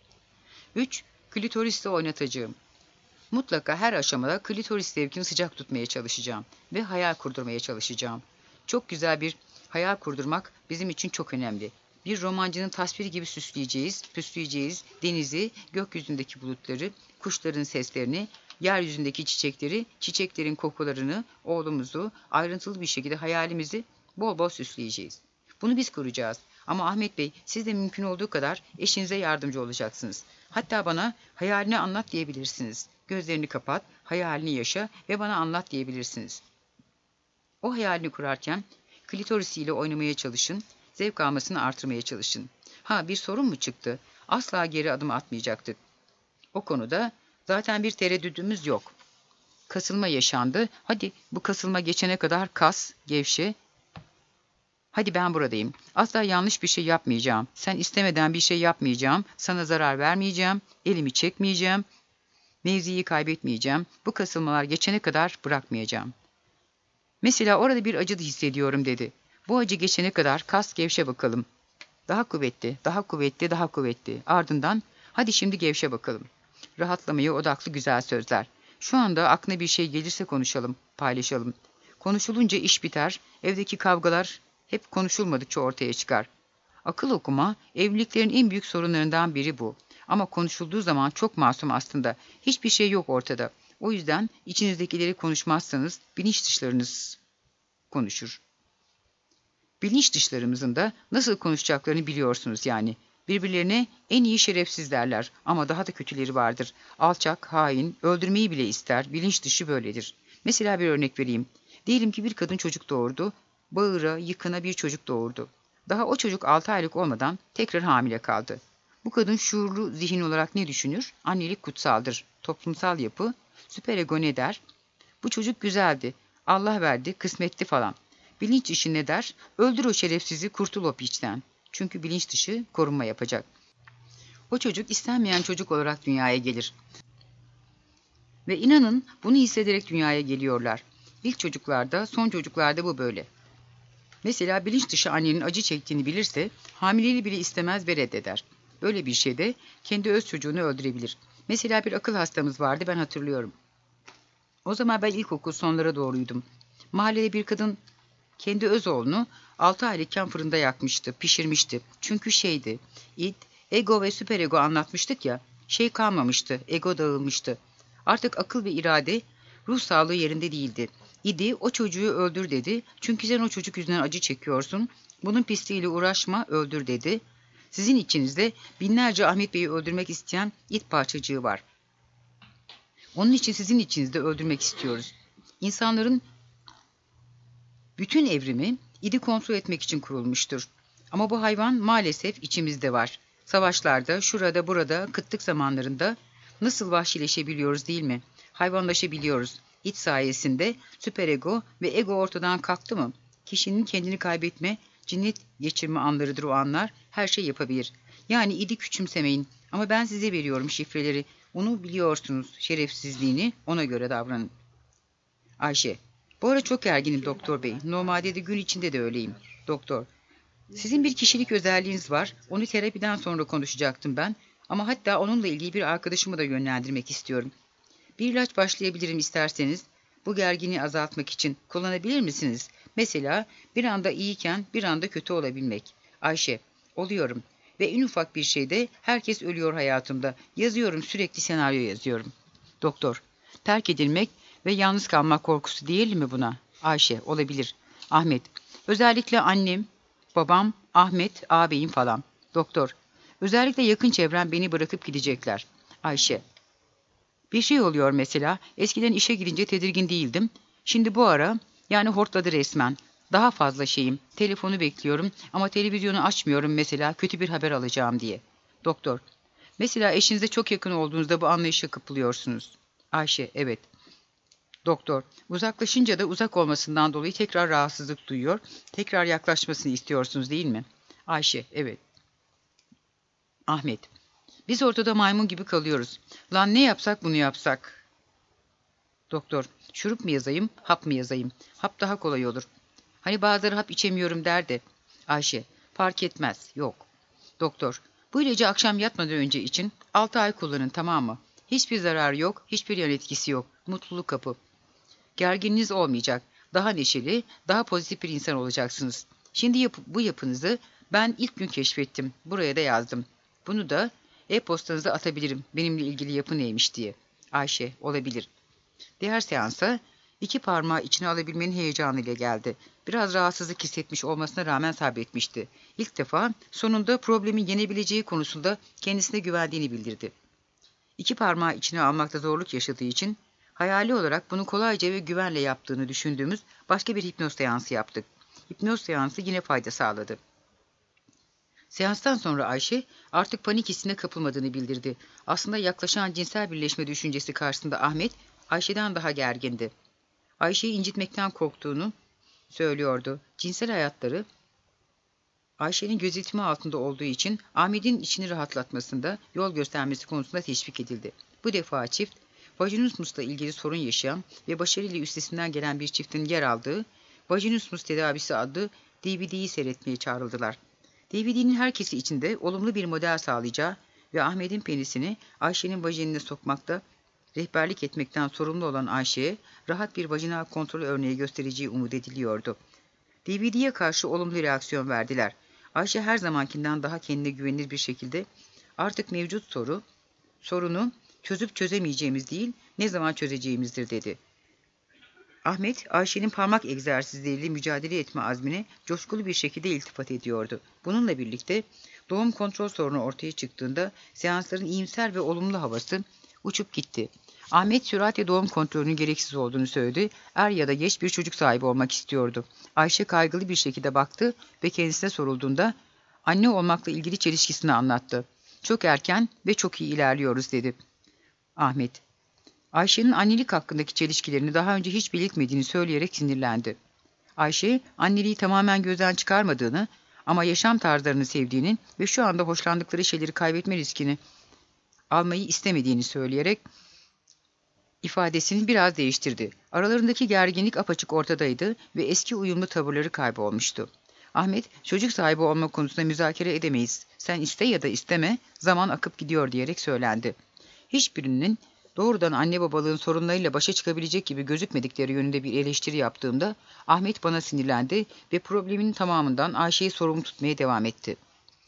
Üç, klitorisle oynatacağım. Mutlaka her aşamada klitoris zevkini sıcak tutmaya çalışacağım ve hayal kurdurmaya çalışacağım. Çok güzel bir hayal kurdurmak bizim için çok önemli. Bir romancının tasviri gibi süsleyeceğiz, püsleyeceğiz denizi, gökyüzündeki bulutları, kuşların seslerini, yeryüzündeki çiçekleri, çiçeklerin kokularını, oğlumuzu, ayrıntılı bir şekilde hayalimizi bol bol süsleyeceğiz. Bunu biz kuracağız. Ama Ahmet Bey, siz de mümkün olduğu kadar eşinize yardımcı olacaksınız. Hatta bana hayalini anlat diyebilirsiniz. Gözlerini kapat, hayalini yaşa ve bana anlat diyebilirsiniz. O hayalini kurarken klitorisiyle oynamaya çalışın, zevk almasını artırmaya çalışın. Ha, bir sorun mu çıktı? Asla geri adım atmayacaktık. O konuda zaten bir tereddüdümüz yok. Kasılma yaşandı. Hadi bu kasılma geçene kadar kas, gevşe. Hadi ben buradayım. Asla yanlış bir şey yapmayacağım. Sen istemeden bir şey yapmayacağım. Sana zarar vermeyeceğim. Elimi çekmeyeceğim. Mevziyi kaybetmeyeceğim. Bu kasılmalar geçene kadar bırakmayacağım. Mesela orada bir acı hissediyorum dedi. Bu acı geçene kadar kas gevşe bakalım. Daha kuvvetli, daha kuvvetli, daha kuvvetli. Ardından hadi şimdi gevşe bakalım. Rahatlamaya odaklı güzel sözler. Şu anda aklına bir şey gelirse konuşalım, paylaşalım. Konuşulunca iş biter, evdeki kavgalar hep konuşulmadıkça ortaya çıkar. Akıl okuma, evliliklerin en büyük sorunlarından biri bu. Ama konuşulduğu zaman çok masum aslında. Hiçbir şey yok ortada. O yüzden içinizdekileri konuşmazsanız bilinç dışlarınız konuşur. Bilinç dışlarımızın da nasıl konuşacaklarını biliyorsunuz yani. Birbirlerine en iyi şerefsiz derler ama daha da kötüleri vardır. Alçak, hain, öldürmeyi bile ister. Bilinç dışı böyledir. Mesela bir örnek vereyim. Diyelim ki bir kadın çocuk doğurdu. Bağıra, yıkına bir çocuk doğurdu. Daha o çocuk altı aylık olmadan tekrar hamile kaldı. Bu kadın şuurlu zihin olarak ne düşünür? Annelik kutsaldır. Toplumsal yapı, süperego ne der? Bu çocuk güzeldi. Allah verdi, kısmetli falan. Bilinç dışı ne der? Öldür o şerefsizi, kurtul o piçten. Çünkü bilinç dışı korunma yapacak. O çocuk istenmeyen çocuk olarak dünyaya gelir. Ve inanın bunu hissederek dünyaya geliyorlar. İlk çocuklarda, son çocuklarda bu böyle. Mesela bilinç dışı annenin acı çektiğini bilirse hamileliği bile istemez ve reddeder. Böyle bir şeyde kendi öz çocuğunu öldürebilir. Mesela bir akıl hastamız vardı, ben hatırlıyorum. O zaman ben ilkokul sonlara doğruydum. Mahallede bir kadın kendi öz oğlunu altı aylıkken fırında yakmıştı, pişirmişti. Çünkü şeydi, id, ego ve süperego anlatmıştık ya, şey kalmamıştı, ego dağılmıştı. Artık akıl ve irade, ruh sağlığı yerinde değildi. İdi, o çocuğu öldür dedi. Çünkü sen o çocuk yüzünden acı çekiyorsun. Bunun pisliğiyle uğraşma, öldür dedi. Sizin içinizde binlerce Ahmet Bey'i öldürmek isteyen it parçacığı var. Onun için sizin içinizde öldürmek istiyoruz. İnsanların bütün evrimi idi kontrol etmek için kurulmuştur. Ama bu hayvan maalesef içimizde var. Savaşlarda, şurada, burada, kıtlık zamanlarında nasıl vahşileşebiliyoruz değil mi? Hayvanlaşabiliyoruz. İç sayesinde süperego ve ego ortadan kalktı mı? Kişinin kendini kaybetme, cinnet geçirme anlarıdır o anlar. Her şey yapabilir. Yani idi küçümsemeyin. Ama ben size veriyorum şifreleri. Onu biliyorsunuz, şerefsizliğini, ona göre davranın. Ayşe: Bu ara çok gerginim doktor bey. Normalde de gün içinde de öyleyim. Doktor: Sizin bir kişilik özelliğiniz var. Onu terapiden sonra konuşacaktım ben. Ama hatta onunla ilgili bir arkadaşımı da yönlendirmek istiyorum. Bir ilaç başlayabilirim isterseniz. Bu gerginliği azaltmak için kullanabilir misiniz? Mesela bir anda iyiyken bir anda kötü olabilmek. Ayşe: Oluyorum. Ve en ufak bir şeyde herkes ölüyor hayatımda. Yazıyorum, sürekli senaryo yazıyorum. Doktor: Terk edilmek ve yalnız kalmak korkusu diyelim mi buna? Ayşe: Olabilir. Ahmet: Özellikle annem, babam, Ahmet, ağabeyim falan. Doktor: Özellikle yakın çevrem beni bırakıp gidecekler. Ayşe: Bir şey oluyor mesela. Eskiden işe gidince tedirgin değildim. Şimdi bu ara, yani hortladı resmen. Daha fazla şeyim. Telefonu bekliyorum ama televizyonu açmıyorum mesela kötü bir haber alacağım diye. Doktor: Mesela eşinize çok yakın olduğunuzda bu anlayışa kapılıyorsunuz. Ayşe: Evet. Doktor: Uzaklaşınca da uzak olmasından dolayı tekrar rahatsızlık duyuyor. Tekrar yaklaşmasını istiyorsunuz değil mi? Ayşe: Evet. Ahmet: Biz ortada maymun gibi kalıyoruz. Lan ne yapsak bunu yapsak? Doktor: Şurup mu yazayım, hap mı yazayım? Hap daha kolay olur. Hani bazıları hap içemiyorum der de. Ayşe: Fark etmez, yok. Doktor: Bu ilacı akşam yatmadan önce için altı ay kullanın, tamam mı? Hiçbir zararı yok, hiçbir yan etkisi yok. Mutluluk kapı. Gerginliğiniz olmayacak. Daha neşeli, daha pozitif bir insan olacaksınız. Şimdi yap bu yapınızı ben ilk gün keşfettim. Buraya da yazdım. Bunu da e-postanıza atabilirim. Benimle ilgili yapı neymiş diye. Ayşe: Olabilir. Diğer seansa iki parmağı içine alabilmenin heyecanıyla geldi. Biraz rahatsızlık hissetmiş olmasına rağmen sabretmişti. İlk defa sonunda problemi yenebileceği konusunda kendisine güvendiğini bildirdi. İki parmağı içine almakta zorluk yaşadığı için hayali olarak bunu kolayca ve güvenle yaptığını düşündüğümüz başka bir hipnoz seansı yaptık. Hipnoz seansı yine fayda sağladı. Seanstan sonra Ayşe artık panik hissine kapılmadığını bildirdi. Aslında yaklaşan cinsel birleşme düşüncesi karşısında Ahmet, Ayşe'den daha gergindi. Ayşe'yi incitmekten korktuğunu söylüyordu. Cinsel hayatları Ayşe'nin gözetimi altında olduğu için Ahmet'in içini rahatlatmasında, yol göstermesi konusunda teşvik edildi. Bu defa çift, vajinismusla ilgili sorun yaşayan ve başarıyla üstesinden gelen bir çiftin yer aldığı Vajinismus Tedavisi adlı D V D'yi seyretmeye çağrıldılar. D V D'nin herkesi içinde olumlu bir model sağlayacağı ve Ahmet'in penisini Ayşe'nin vajinine sokmakta rehberlik etmekten sorumlu olan Ayşe'ye rahat bir vajinal kontrol örneği göstereceği umut ediliyordu. D V D'ye karşı olumlu reaksiyon verdiler. Ayşe her zamankinden daha kendine güvenilir bir şekilde artık mevcut soru, sorunu çözüp çözemeyeceğimiz değil, ne zaman çözeceğimizdir dedi. Ahmet, Ayşe'nin parmak egzersizleriyle mücadele etme azmine coşkulu bir şekilde iltifat ediyordu. Bununla birlikte doğum kontrol sorunu ortaya çıktığında seansların iyimser ve olumlu havası uçup gitti. Ahmet süratle doğum kontrolünün gereksiz olduğunu söyledi. Er ya da geç bir çocuk sahibi olmak istiyordu. Ayşe kaygılı bir şekilde baktı ve kendisine sorulduğunda anne olmakla ilgili çelişkisini anlattı. Çok erken ve çok iyi ilerliyoruz dedi. Ahmet, Ayşe'nin annelik hakkındaki çelişkilerini daha önce hiç belirtmediğini söyleyerek sinirlendi. Ayşe, anneliği tamamen gözden çıkarmadığını ama yaşam tarzlarını sevdiğini ve şu anda hoşlandıkları şeyleri kaybetme riskini almayı istemediğini söyleyerek ifadesini biraz değiştirdi. Aralarındaki gerginlik apaçık ortadaydı ve eski uyumlu tavırları kaybolmuştu. Ahmet, çocuk sahibi olma konusunda müzakere edemeyiz. Sen iste ya da isteme, zaman akıp gidiyor diyerek söylendi. Hiçbirinin doğrudan anne babalığın sorunlarıyla başa çıkabilecek gibi gözükmedikleri yönünde bir eleştiri yaptığımda Ahmet bana sinirlendi ve problemin tamamından Ayşe'yi sorumlu tutmaya devam etti.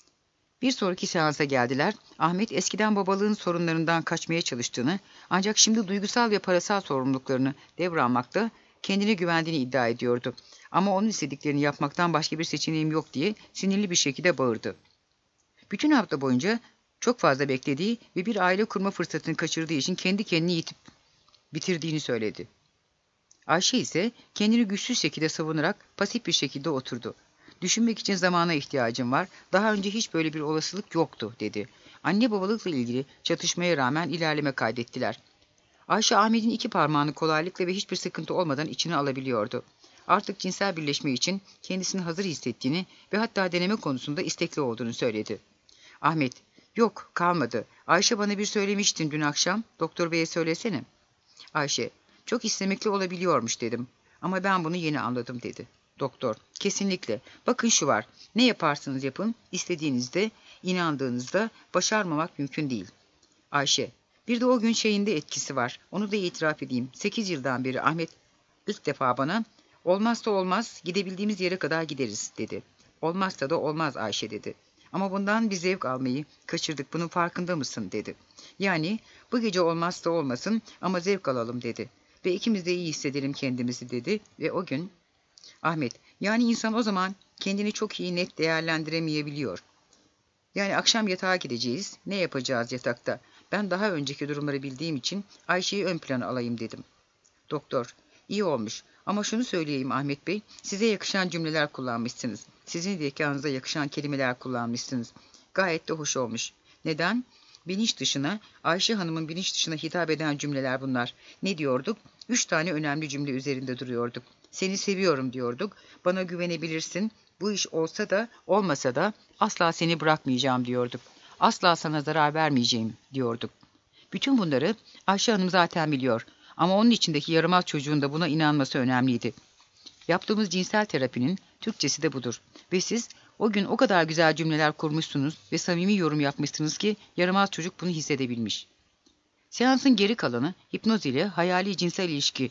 Bir sonraki seansa geldiler. Ahmet eskiden babalığın sorunlarından kaçmaya çalıştığını, ancak şimdi duygusal ve parasal sorumluluklarını devralmakta kendine güvendiğini iddia ediyordu. Ama onun istediklerini yapmaktan başka bir seçeneğim yok diye sinirli bir şekilde bağırdı. Bütün hafta boyunca çok fazla beklediği ve bir aile kurma fırsatını kaçırdığı için kendi kendini yitip bitirdiğini söyledi. Ayşe ise kendini güçsüz şekilde savunarak pasif bir şekilde oturdu. Düşünmek için zamana ihtiyacım var. Daha önce hiç böyle bir olasılık yoktu, dedi. Anne babalıkla ilgili çatışmaya rağmen ilerleme kaydettiler. Ayşe Ahmet'in iki parmağını kolaylıkla ve hiçbir sıkıntı olmadan içine alabiliyordu. Artık cinsel birleşme için kendisini hazır hissettiğini ve hatta deneme konusunda istekli olduğunu söyledi. Ahmet, yok kalmadı. Ayşe bana bir söylemiştin dün akşam. Doktor beye söylesene. Ayşe, çok istemekli olabiliyormuş dedim. Ama ben bunu yeni anladım, dedi. Doktor, kesinlikle. Bakın şu var. Ne yaparsınız yapın, istediğinizde, inandığınızda başarmamak mümkün değil. Ayşe, bir de o gün şeyinde etkisi var. Onu da itiraf edeyim. Sekiz yıldan beri Ahmet ilk defa bana olmazsa olmaz, gidebildiğimiz yere kadar gideriz, dedi. Olmazsa da olmaz Ayşe, dedi. Ama bundan bir zevk almayı kaçırdık, bunun farkında mısın, dedi. Yani bu gece olmazsa olmasın ama zevk alalım, dedi. Ve ikimiz de iyi hissedelim kendimizi, dedi. Ve o gün Ahmet, yani insan o zaman kendini çok iyi net değerlendiremeyebiliyor. Yani akşam yatağa gideceğiz, ne yapacağız yatakta? Ben daha önceki durumları bildiğim için Ayşe'yi ön plana alayım, dedim. Doktor, iyi olmuş ama şunu söyleyeyim Ahmet Bey, size yakışan cümleler kullanmışsınız. Sizin zekanıza yakışan kelimeler kullanmışsınız. Gayet de hoş olmuş. Neden? Bilinç dışına, Ayşe Hanım'ın bilinç dışına hitap eden cümleler bunlar. Ne diyorduk? Üç tane önemli cümle üzerinde duruyorduk. Seni seviyorum diyorduk. Bana güvenebilirsin. Bu iş olsa da olmasa da asla seni bırakmayacağım diyorduk. Asla sana zarar vermeyeceğim diyorduk. Bütün bunları Ayşe Hanım zaten biliyor. Ama onun içindeki yaramaz çocuğun da buna inanması önemliydi. Yaptığımız cinsel terapinin Türkçesi de budur. Ve siz o gün o kadar güzel cümleler kurmuşsunuz ve samimi yorum yapmışsınız ki yaramaz çocuk bunu hissedebilmiş. Seansın geri kalanı hipnoz ile hayali cinsel ilişki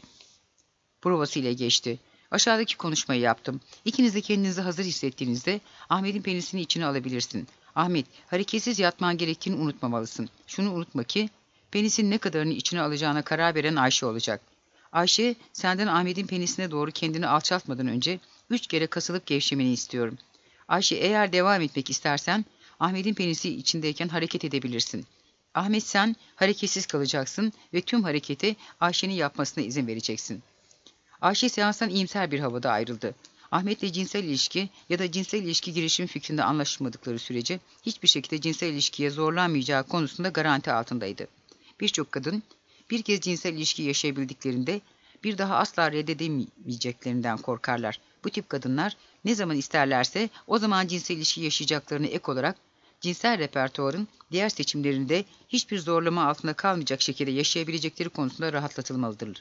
provası ile geçti. Aşağıdaki konuşmayı yaptım. İkiniz de kendinizi hazır hissettiğinizde Ahmet'in penisini içine alabilirsin. Ahmet, hareketsiz yatman gerektiğini unutmamalısın. Şunu unutma ki penisin ne kadarını içine alacağına karar veren Ayşe olacak. Ayşe, senden Ahmet'in penisine doğru kendini alçaltmadan önce üç kere kasılıp gevşemeni istiyorum. Ayşe, eğer devam etmek istersen Ahmet'in penisi içindeyken hareket edebilirsin. Ahmet, sen hareketsiz kalacaksın ve tüm hareketi Ayşe'nin yapmasına izin vereceksin. Ayşe seanstan iyimser bir havada ayrıldı. Ahmet'le cinsel ilişki ya da cinsel ilişki girişimi fikrinde anlaşmadıkları sürece hiçbir şekilde cinsel ilişkiye zorlanmayacağı konusunda garanti altındaydı. Birçok kadın bir kez cinsel ilişki yaşayabildiklerinde bir daha asla reddedemeyeceklerinden korkarlar. Bu tip kadınlar ne zaman isterlerse o zaman cinsel ilişki yaşayacaklarını ek olarak cinsel repertuarın diğer seçimlerinde hiçbir zorlama altında kalmayacak şekilde yaşayabilecekleri konusunda rahatlatılmalıdırlar.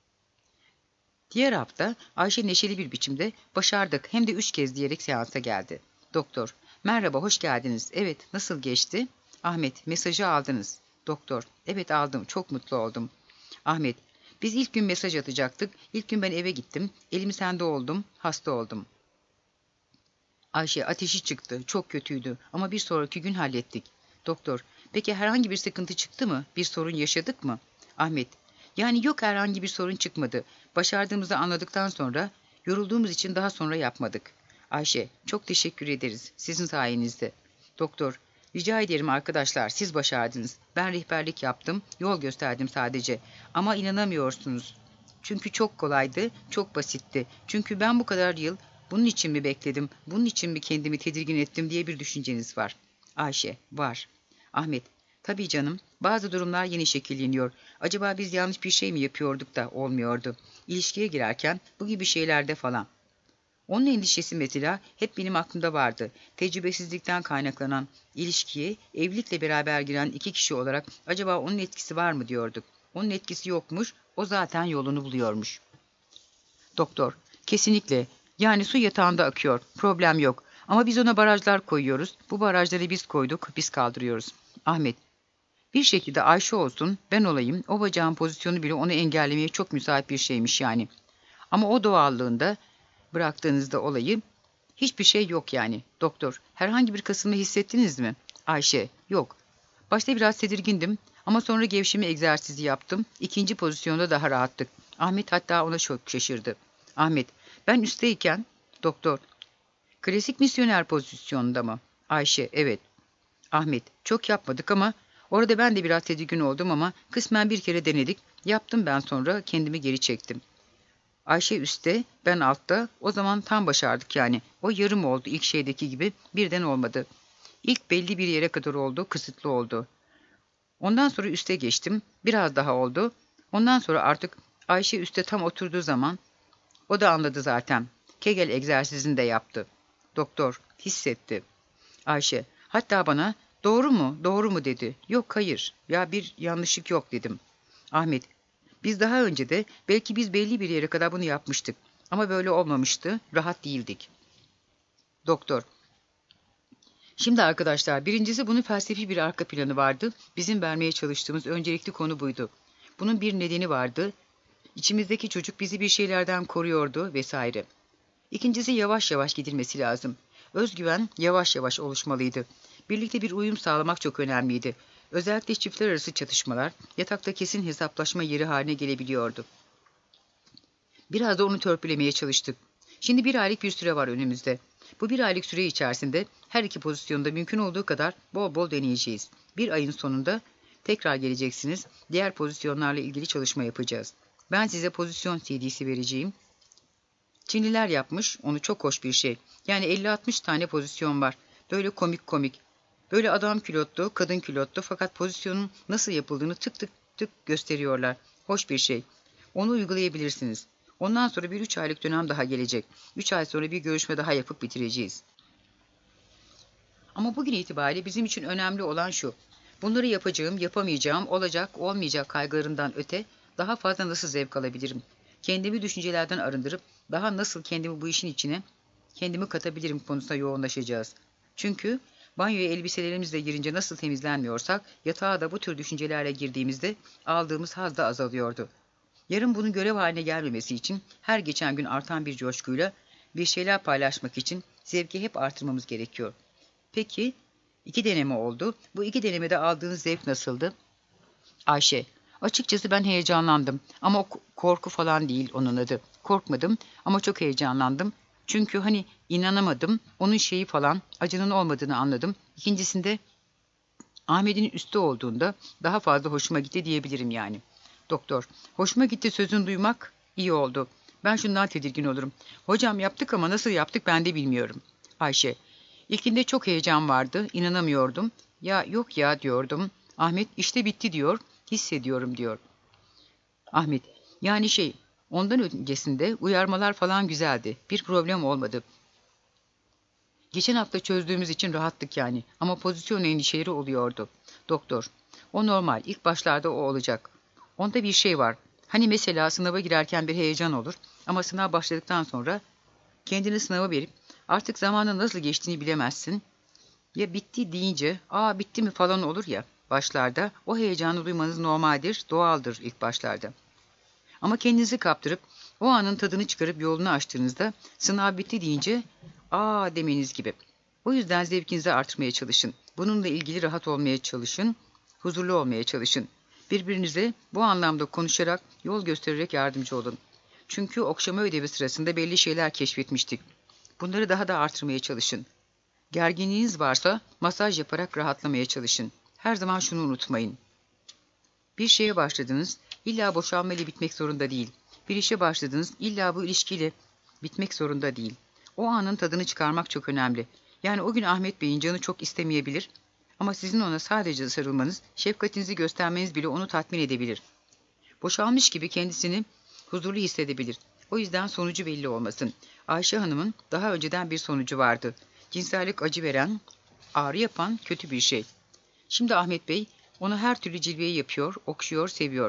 Diğer hafta Ayşe neşeli bir biçimde başardık hem de üç kez diyerek seansa geldi. Doktor, merhaba, hoş geldiniz. Evet, nasıl geçti? Ahmet, mesajı aldınız. Doktor, evet aldım, çok mutlu oldum. Ahmet, biz ilk gün mesaj atacaktık. İlk gün ben eve gittim. Elim sende oldum, hasta oldum. Ayşe, ateşi çıktı, çok kötüydü ama bir sonraki gün hallettik. Doktor, peki herhangi bir sıkıntı çıktı mı? Bir sorun yaşadık mı? Ahmet, yani yok, herhangi bir sorun çıkmadı. Başardığımızı anladıktan sonra yorulduğumuz için daha sonra yapmadık. Ayşe, çok teşekkür ederiz. Sizin sayenizde. Doktor, rica ederim arkadaşlar, siz başardınız. Ben rehberlik yaptım, yol gösterdim sadece. Ama inanamıyorsunuz. Çünkü çok kolaydı, çok basitti. Çünkü ben bu kadar yıl bunun için mi bekledim, bunun için mi kendimi tedirgin ettim diye bir düşünceniz var. Ayşe, var. Ahmet, tabii canım, bazı durumlar yeni şekilleniyor. Acaba biz yanlış bir şey mi yapıyorduk da olmuyordu? İlişkiye girerken bu gibi şeylerde falan. Onun endişesi mesela hep benim aklımda vardı. Tecrübesizlikten kaynaklanan ilişkiye evlilikle beraber giren iki kişi olarak acaba onun etkisi var mı diyorduk. Onun etkisi yokmuş, o zaten yolunu buluyormuş. Doktor, kesinlikle. Yani su yatağında akıyor, problem yok. Ama biz ona barajlar koyuyoruz. Bu barajları biz koyduk, biz kaldırıyoruz. Ahmet, bir şekilde Ayşe olsun, ben olayım, o bacağın pozisyonu bile onu engellemeye çok müsait bir şeymiş yani. Ama o doğallığında bıraktığınızda olayı hiçbir şey yok yani. Doktor, herhangi bir kasılma hissettiniz mi? Ayşe, yok. Başta biraz tedirgindim ama sonra gevşeme egzersizi yaptım. İkinci pozisyonda daha rahattık. Ahmet hatta ona çok şaşırdı. Ahmet, ben üstteyken, doktor, klasik misyoner pozisyonunda mı? Ayşe, evet. Ahmet, çok yapmadık ama orada ben de biraz tedirgin oldum ama kısmen bir kere denedik. Yaptım ben sonra kendimi geri çektim. Ayşe üstte, ben altta. O zaman tam başardık yani. O yarım oldu ilk şeydeki gibi. Birden olmadı. İlk belli bir yere kadar oldu, kısıtlı oldu. Ondan sonra üste geçtim. Biraz daha oldu. Ondan sonra artık Ayşe üste tam oturduğu zaman o da anladı zaten. Kegel egzersizini de yaptı. Doktor hissetti. Ayşe, hatta bana doğru mu, doğru mu dedi. Yok, hayır, ya bir yanlışlık yok dedim. Ahmet, biz daha önce de belki biz belli bir yere kadar bunu yapmıştık. Ama böyle olmamıştı, rahat değildik. Doktor, şimdi arkadaşlar, birincisi bunun felsefi bir arka planı vardı. Bizim vermeye çalıştığımız öncelikli konu buydu. Bunun bir nedeni vardı. İçimizdeki çocuk bizi bir şeylerden koruyordu vesaire. İkincisi yavaş yavaş gidilmesi lazım. Özgüven yavaş yavaş oluşmalıydı. Birlikte bir uyum sağlamak çok önemliydi. Özellikle çiftler arası çatışmalar yatakta kesin hesaplaşma yeri haline gelebiliyordu. Biraz da onu törpülemeye çalıştık. Şimdi bir aylık bir süre var önümüzde. Bu bir aylık süre içerisinde her iki pozisyonda mümkün olduğu kadar bol bol deneyeceğiz. Bir ayın sonunda tekrar geleceksiniz. Diğer pozisyonlarla ilgili çalışma yapacağız. Ben size pozisyon C D'si vereceğim. Çinliler yapmış, onu çok hoş bir şey. Yani elli altmış tane pozisyon var. Böyle komik komik. Böyle adam külotlu, kadın külotlu fakat pozisyonun nasıl yapıldığını tık tık tık gösteriyorlar. Hoş bir şey. Onu uygulayabilirsiniz. Ondan sonra bir üç aylık dönem daha gelecek. Üç ay sonra bir görüşme daha yapıp bitireceğiz. Ama bugün itibariyle bizim için önemli olan şu. Bunları yapacağım, yapamayacağım, olacak, olmayacak kaygılarından öte daha fazla nasıl zevk alabilirim? Kendimi düşüncelerden arındırıp daha nasıl kendimi bu işin içine kendimi katabilirim konusuna yoğunlaşacağız. Çünkü banyoya elbiselerimizle girince nasıl temizlenmiyorsak yatağa da bu tür düşüncelerle girdiğimizde aldığımız haz da azalıyordu. Yarın bunun görev haline gelmemesi için her geçen gün artan bir coşkuyla bir şeyler paylaşmak için zevki hep artırmamız gerekiyor. Peki, iki deneme oldu. Bu iki denemede aldığınız zevk nasıldı? Ayşe, açıkçası ben heyecanlandım. Ama o korku falan değil onun adı. Korkmadım ama çok heyecanlandım. Çünkü hani inanamadım. Onun şeyi falan acının olmadığını anladım. İkincisinde Ahmet'in üstü olduğunda daha fazla hoşuma gitti diyebilirim yani. Doktor, hoşuma gitti sözünü duymak iyi oldu. Ben şundan tedirgin olurum. Hocam yaptık ama nasıl yaptık ben de bilmiyorum. Ayşe, ilkinde çok heyecan vardı, inanamıyordum. Ya yok ya diyordum. Ahmet işte bitti diyor, hissediyorum diyor. Ahmet, yani şey, ondan öncesinde uyarmalar falan güzeldi. Bir problem olmadı. Geçen hafta çözdüğümüz için rahattık yani. Ama pozisyon endişeleri oluyordu. Doktor, o normal. İlk başlarda o olacak. Onda bir şey var. Hani mesela sınava girerken bir heyecan olur. Ama sınav başladıktan sonra kendini sınava verip artık zamanın nasıl geçtiğini bilemezsin. Ya bitti deyince, aa bitti mi falan olur ya başlarda. O heyecanı duymanız normaldir, doğaldır ilk başlarda. Ama kendinizi kaptırıp o anın tadını çıkarıp yolunu açtığınızda sınav bitti deyince aa demeniz gibi. O yüzden zevkinizi artırmaya çalışın. Bununla ilgili rahat olmaya çalışın, huzurlu olmaya çalışın. Birbirinize bu anlamda konuşarak, yol göstererek yardımcı olun. Çünkü okşama ödevi sırasında belli şeyler keşfetmiştik. Bunları daha da artırmaya çalışın. Gerginliğiniz varsa masaj yaparak rahatlamaya çalışın. Her zaman şunu unutmayın. Bir şeye başladınız, illa boşanma ile bitmek zorunda değil. Bir işe başladınız, illa bu ilişkiyle bitmek zorunda değil. O anın tadını çıkarmak çok önemli. Yani o gün Ahmet Bey'in canı çok istemeyebilir ama sizin ona sadece sarılmanız, şefkatinizi göstermeniz bile onu tatmin edebilir. Boşalmış gibi kendisini huzurlu hissedebilir. O yüzden sonucu belli olmasın. Ayşe Hanım'ın daha önceden bir sonucu vardı. Cinsellik acı veren, ağrı yapan kötü bir şey. Şimdi Ahmet Bey ona her türlü cilveyi yapıyor, okşuyor, seviyor.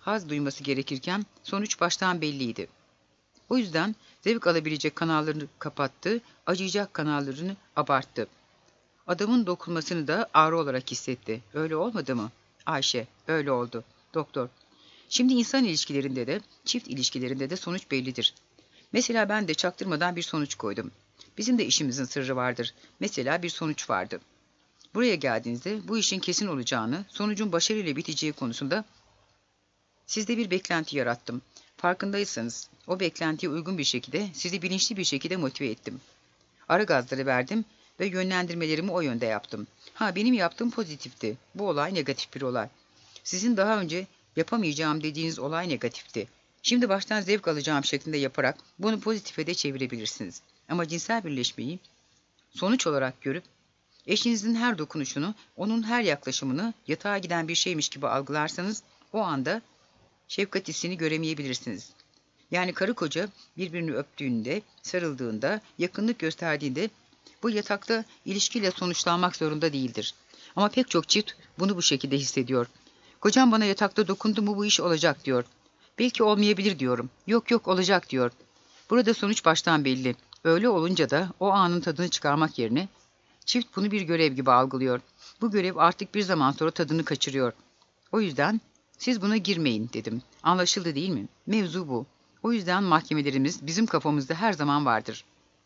haz duyması gerekirken sonuç baştan belliydi. O yüzden zevk alabilecek kanallarını kapattı, acıyacak kanallarını abarttı. Adamın dokunmasını da ağrı olarak hissetti. Öyle olmadı mı? Ayşe, öyle oldu. Doktor, şimdi insan ilişkilerinde de, çift ilişkilerinde de sonuç bellidir. Mesela ben de çaktırmadan bir sonuç koydum. Bizim de işimizin sırrı vardır. Mesela bir sonuç vardı. Buraya geldiğinizde bu işin kesin olacağını, sonucun başarıyla biteceği konusunda sizde bir beklenti yarattım. Farkındaysanız o beklentiye uygun bir şekilde sizi bilinçli bir şekilde motive ettim. Ara gazları verdim ve yönlendirmelerimi o yönde yaptım. Ha, benim yaptığım pozitifti. Bu olay negatif bir olay. Sizin daha önce yapamayacağım dediğiniz olay negatifti. Şimdi baştan zevk alacağım şeklinde yaparak bunu pozitife de çevirebilirsiniz. Ama cinsel birleşmeyi sonuç olarak görüp eşinizin her dokunuşunu, onun her yaklaşımını yatağa giden bir şeymiş gibi algılarsanız o anda şefkat hissini göremeyebilirsiniz. Yani karı koca birbirini öptüğünde, sarıldığında, yakınlık gösterdiğinde bu yatakta ilişkiyle sonuçlanmak zorunda değildir. Ama pek çok çift bunu bu şekilde hissediyor. Kocam bana yatakta dokundu mu bu iş olacak diyor. Belki olmayabilir diyorum. Yok yok olacak diyor. Burada sonuç baştan belli. Öyle olunca da o anın tadını çıkarmak yerine çift bunu bir görev gibi algılıyor. Bu görev artık bir zaman sonra tadını kaçırıyor. O yüzden siz buna girmeyin dedim. Anlaşıldı değil mi? Mevzu bu. O yüzden mahkemelerimiz bizim kafamızda her zaman vardır.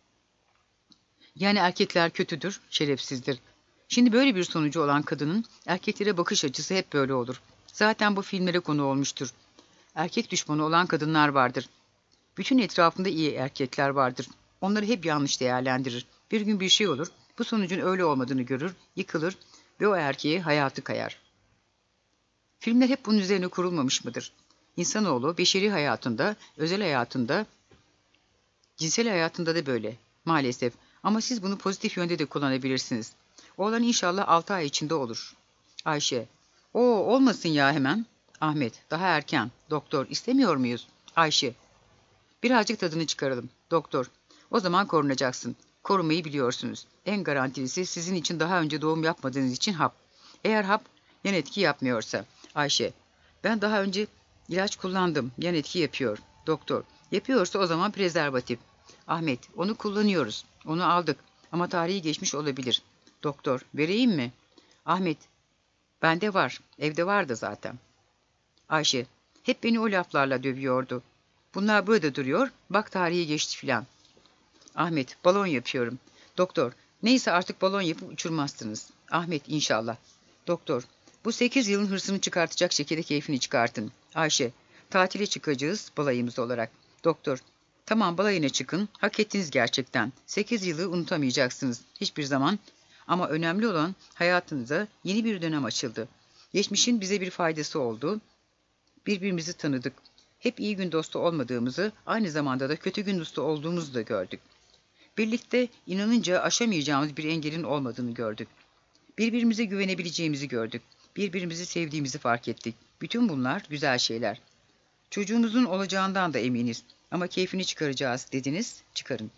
Yani erkekler kötüdür, şerefsizdir. Şimdi böyle bir sonucu olan kadının erkeklere bakış açısı hep böyle olur. Zaten bu filmlere konu olmuştur. Erkek düşmanı olan kadınlar vardır. Bütün etrafında iyi erkekler vardır. Onları hep yanlış değerlendirir. Bir gün bir şey olur, bu sonucun öyle olmadığını görür, yıkılır ve o erkeğe hayatı kayar. Filmler hep bunun üzerine kurulmamış mıdır? İnsanoğlu beşeri hayatında, özel hayatında, cinsel hayatında da böyle. Maalesef. Ama siz bunu pozitif yönde de kullanabilirsiniz. Oğlan inşallah altı ay içinde olur. Ayşe. O olmasın ya hemen. Ahmet. Daha erken. Doktor. İstemiyor muyuz? Ayşe. Birazcık tadını çıkaralım. Doktor. O zaman korunacaksın. Korumayı biliyorsunuz. En garantilisi sizin için daha önce doğum yapmadığınız için hap. Eğer hap yan etki yapmıyorsa. Ayşe. Ben daha önce ilaç kullandım. Yan etki yapıyor. Doktor. Yapıyorsa o zaman prezervatif. Ahmet. Onu kullanıyoruz. Onu aldık. Ama tarihi geçmiş olabilir. Doktor. Vereyim mi? Ahmet. Bende var. Evde vardı zaten. Ayşe. Hep beni o laflarla dövüyordu. Bunlar burada duruyor. Bak tarihi geçti filan. Ahmet. Balon yapıyorum. Doktor. Neyse artık balon yapıp uçurmazsınız. Ahmet. İnşallah. Doktor. Bu sekiz yılın hırsını çıkartacak şekilde keyfini çıkartın. Ayşe. Tatile çıkacağız balayımız olarak. Doktor. Tamam balayına çıkın. Hak ettiniz gerçekten. Sekiz yılı unutamayacaksınız. Hiçbir zaman. Ama önemli olan hayatınıza yeni bir dönem açıldı. Geçmişin bize bir faydası oldu. Birbirimizi tanıdık. Hep iyi gün dostu olmadığımızı, aynı zamanda da kötü gün dostu olduğumuzu da gördük. Birlikte inanınca aşamayacağımız bir engelin olmadığını gördük. Birbirimize güvenebileceğimizi gördük. Birbirimizi sevdiğimizi fark ettik. Bütün bunlar güzel şeyler. Çocuğumuzun olacağından da eminiz. Ama keyfini çıkaracağız dediniz, çıkarın.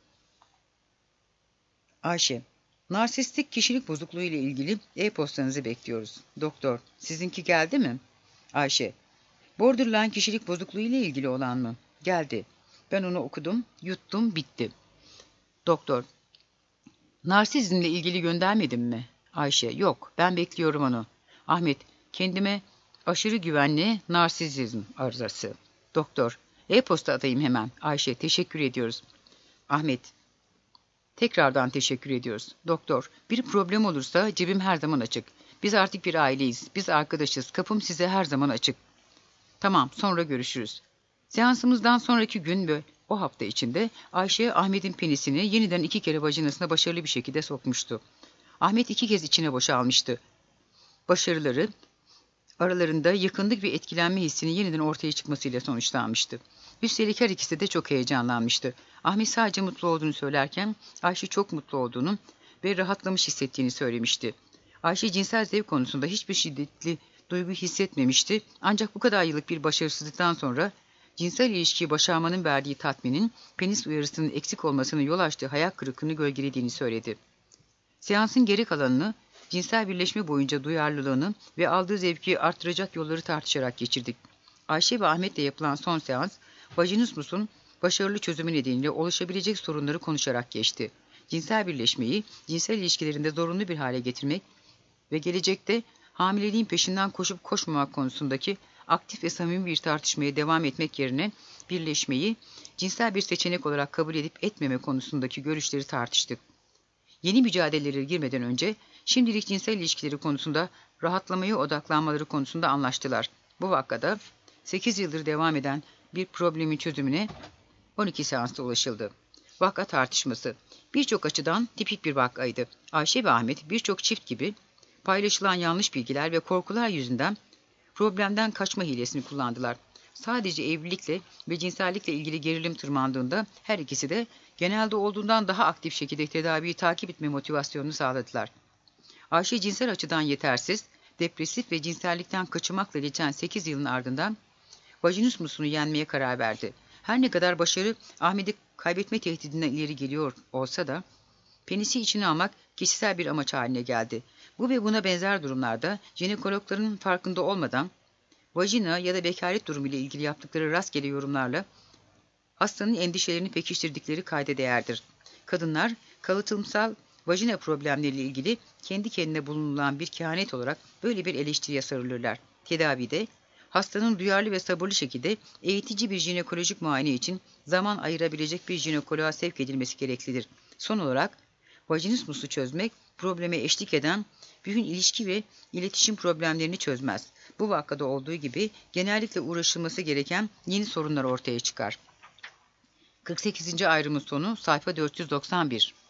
Ayşe. Narsistik kişilik bozukluğu ile ilgili e-postanızı bekliyoruz. Doktor. Sizinki geldi mi? Ayşe. Borderline kişilik bozukluğu ile ilgili olan mı? Geldi. Ben onu okudum, yuttum, bitti. Doktor. Narsizmle ilgili göndermedim mi? Ayşe. Yok, ben bekliyorum onu. Ahmet. Kendime aşırı güvenli narsizm arızası. Doktor. E-posta atayım hemen. Ayşe. Teşekkür ediyoruz. Ahmet. Tekrardan teşekkür ediyoruz. Doktor. Bir problem olursa cebim her zaman açık. Biz artık bir aileyiz. Biz arkadaşız. Kapım size her zaman açık. Tamam, sonra görüşürüz. Seansımızdan sonraki gün ve o hafta içinde Ayşe, Ahmet'in penisini yeniden iki kere vajinasına başarılı bir şekilde sokmuştu. Ahmet iki kez içine boşalmıştı. Başarıları, aralarında yakınlık ve etkilenme hissinin yeniden ortaya çıkmasıyla sonuçlanmıştı. Üstelik her ikisi de çok heyecanlanmıştı. Ahmet sadece mutlu olduğunu söylerken Ayşe çok mutlu olduğunu ve rahatlamış hissettiğini söylemişti. Ayşe cinsel zevk konusunda hiçbir şiddetli duygu hissetmemişti, ancak bu kadar yıllık bir başarısızlıktan sonra cinsel ilişkiyi başarmanın verdiği tatminin penis uyarısının eksik olmasına yol açtığı hayal kırıklığını gölgelediğini söyledi. Seansın geri kalanını cinsel birleşme boyunca duyarlılığını ve aldığı zevki arttıracak yolları tartışarak geçirdik. Ayşe ve Ahmet'le yapılan son seans, vajinismusun başarılı çözümü nedeniyle oluşabilecek sorunları konuşarak geçti. Cinsel birleşmeyi, cinsel ilişkilerinde zorunlu bir hale getirmek ve gelecekte hamileliğin peşinden koşup koşmamak konusundaki aktif ve samimi bir tartışmaya devam etmek yerine birleşmeyi cinsel bir seçenek olarak kabul edip etmeme konusundaki görüşleri tartıştık. Yeni mücadelelere girmeden önce şimdilik cinsel ilişkileri konusunda rahatlamaya odaklanmaları konusunda anlaştılar. Bu vakada sekiz yıldır devam eden bir problemin çözümüne on iki seansta ulaşıldı. Vaka tartışması birçok açıdan tipik bir vakaydı. Ayşe ve Ahmet birçok çift gibi paylaşılan yanlış bilgiler ve korkular yüzünden problemden kaçma hilesini kullandılar. Sadece evlilikle ve cinsellikle ilgili gerilim tırmandığında her ikisi de genelde olduğundan daha aktif şekilde tedaviyi takip etme motivasyonunu sağladılar. Ayşe cinsel açıdan yetersiz, depresif ve cinsellikten kaçınmakla geçen sekiz yılın ardından vajinismusunu yenmeye karar verdi. Her ne kadar başarı Ahmet'i kaybetme tehdidinden ileri geliyor olsa da penisi içine almak kişisel bir amaç haline geldi. Bu ve buna benzer durumlarda jinekologların farkında olmadan vajina ya da bekaret durumu ile ilgili yaptıkları rastgele yorumlarla hastanın endişelerini pekiştirdikleri kayda değerdir. Kadınlar kalıtımsal vajina problemleriyle ilgili kendi kendine bulunulan bir kehanet olarak böyle bir eleştiriye sarılırlar. Tedavide hastanın duyarlı ve sabırlı şekilde eğitici bir jinekolojik muayene için zaman ayırabilecek bir jinekoloğa sevk edilmesi gereklidir. Son olarak vajinismusu çözmek probleme eşlik eden bütün ilişki ve iletişim problemlerini çözmez. Bu vakada olduğu gibi genellikle uğraşılması gereken yeni sorunlar ortaya çıkar. kırk sekizinci ayrımın sonu sayfa dört yüz doksan bir.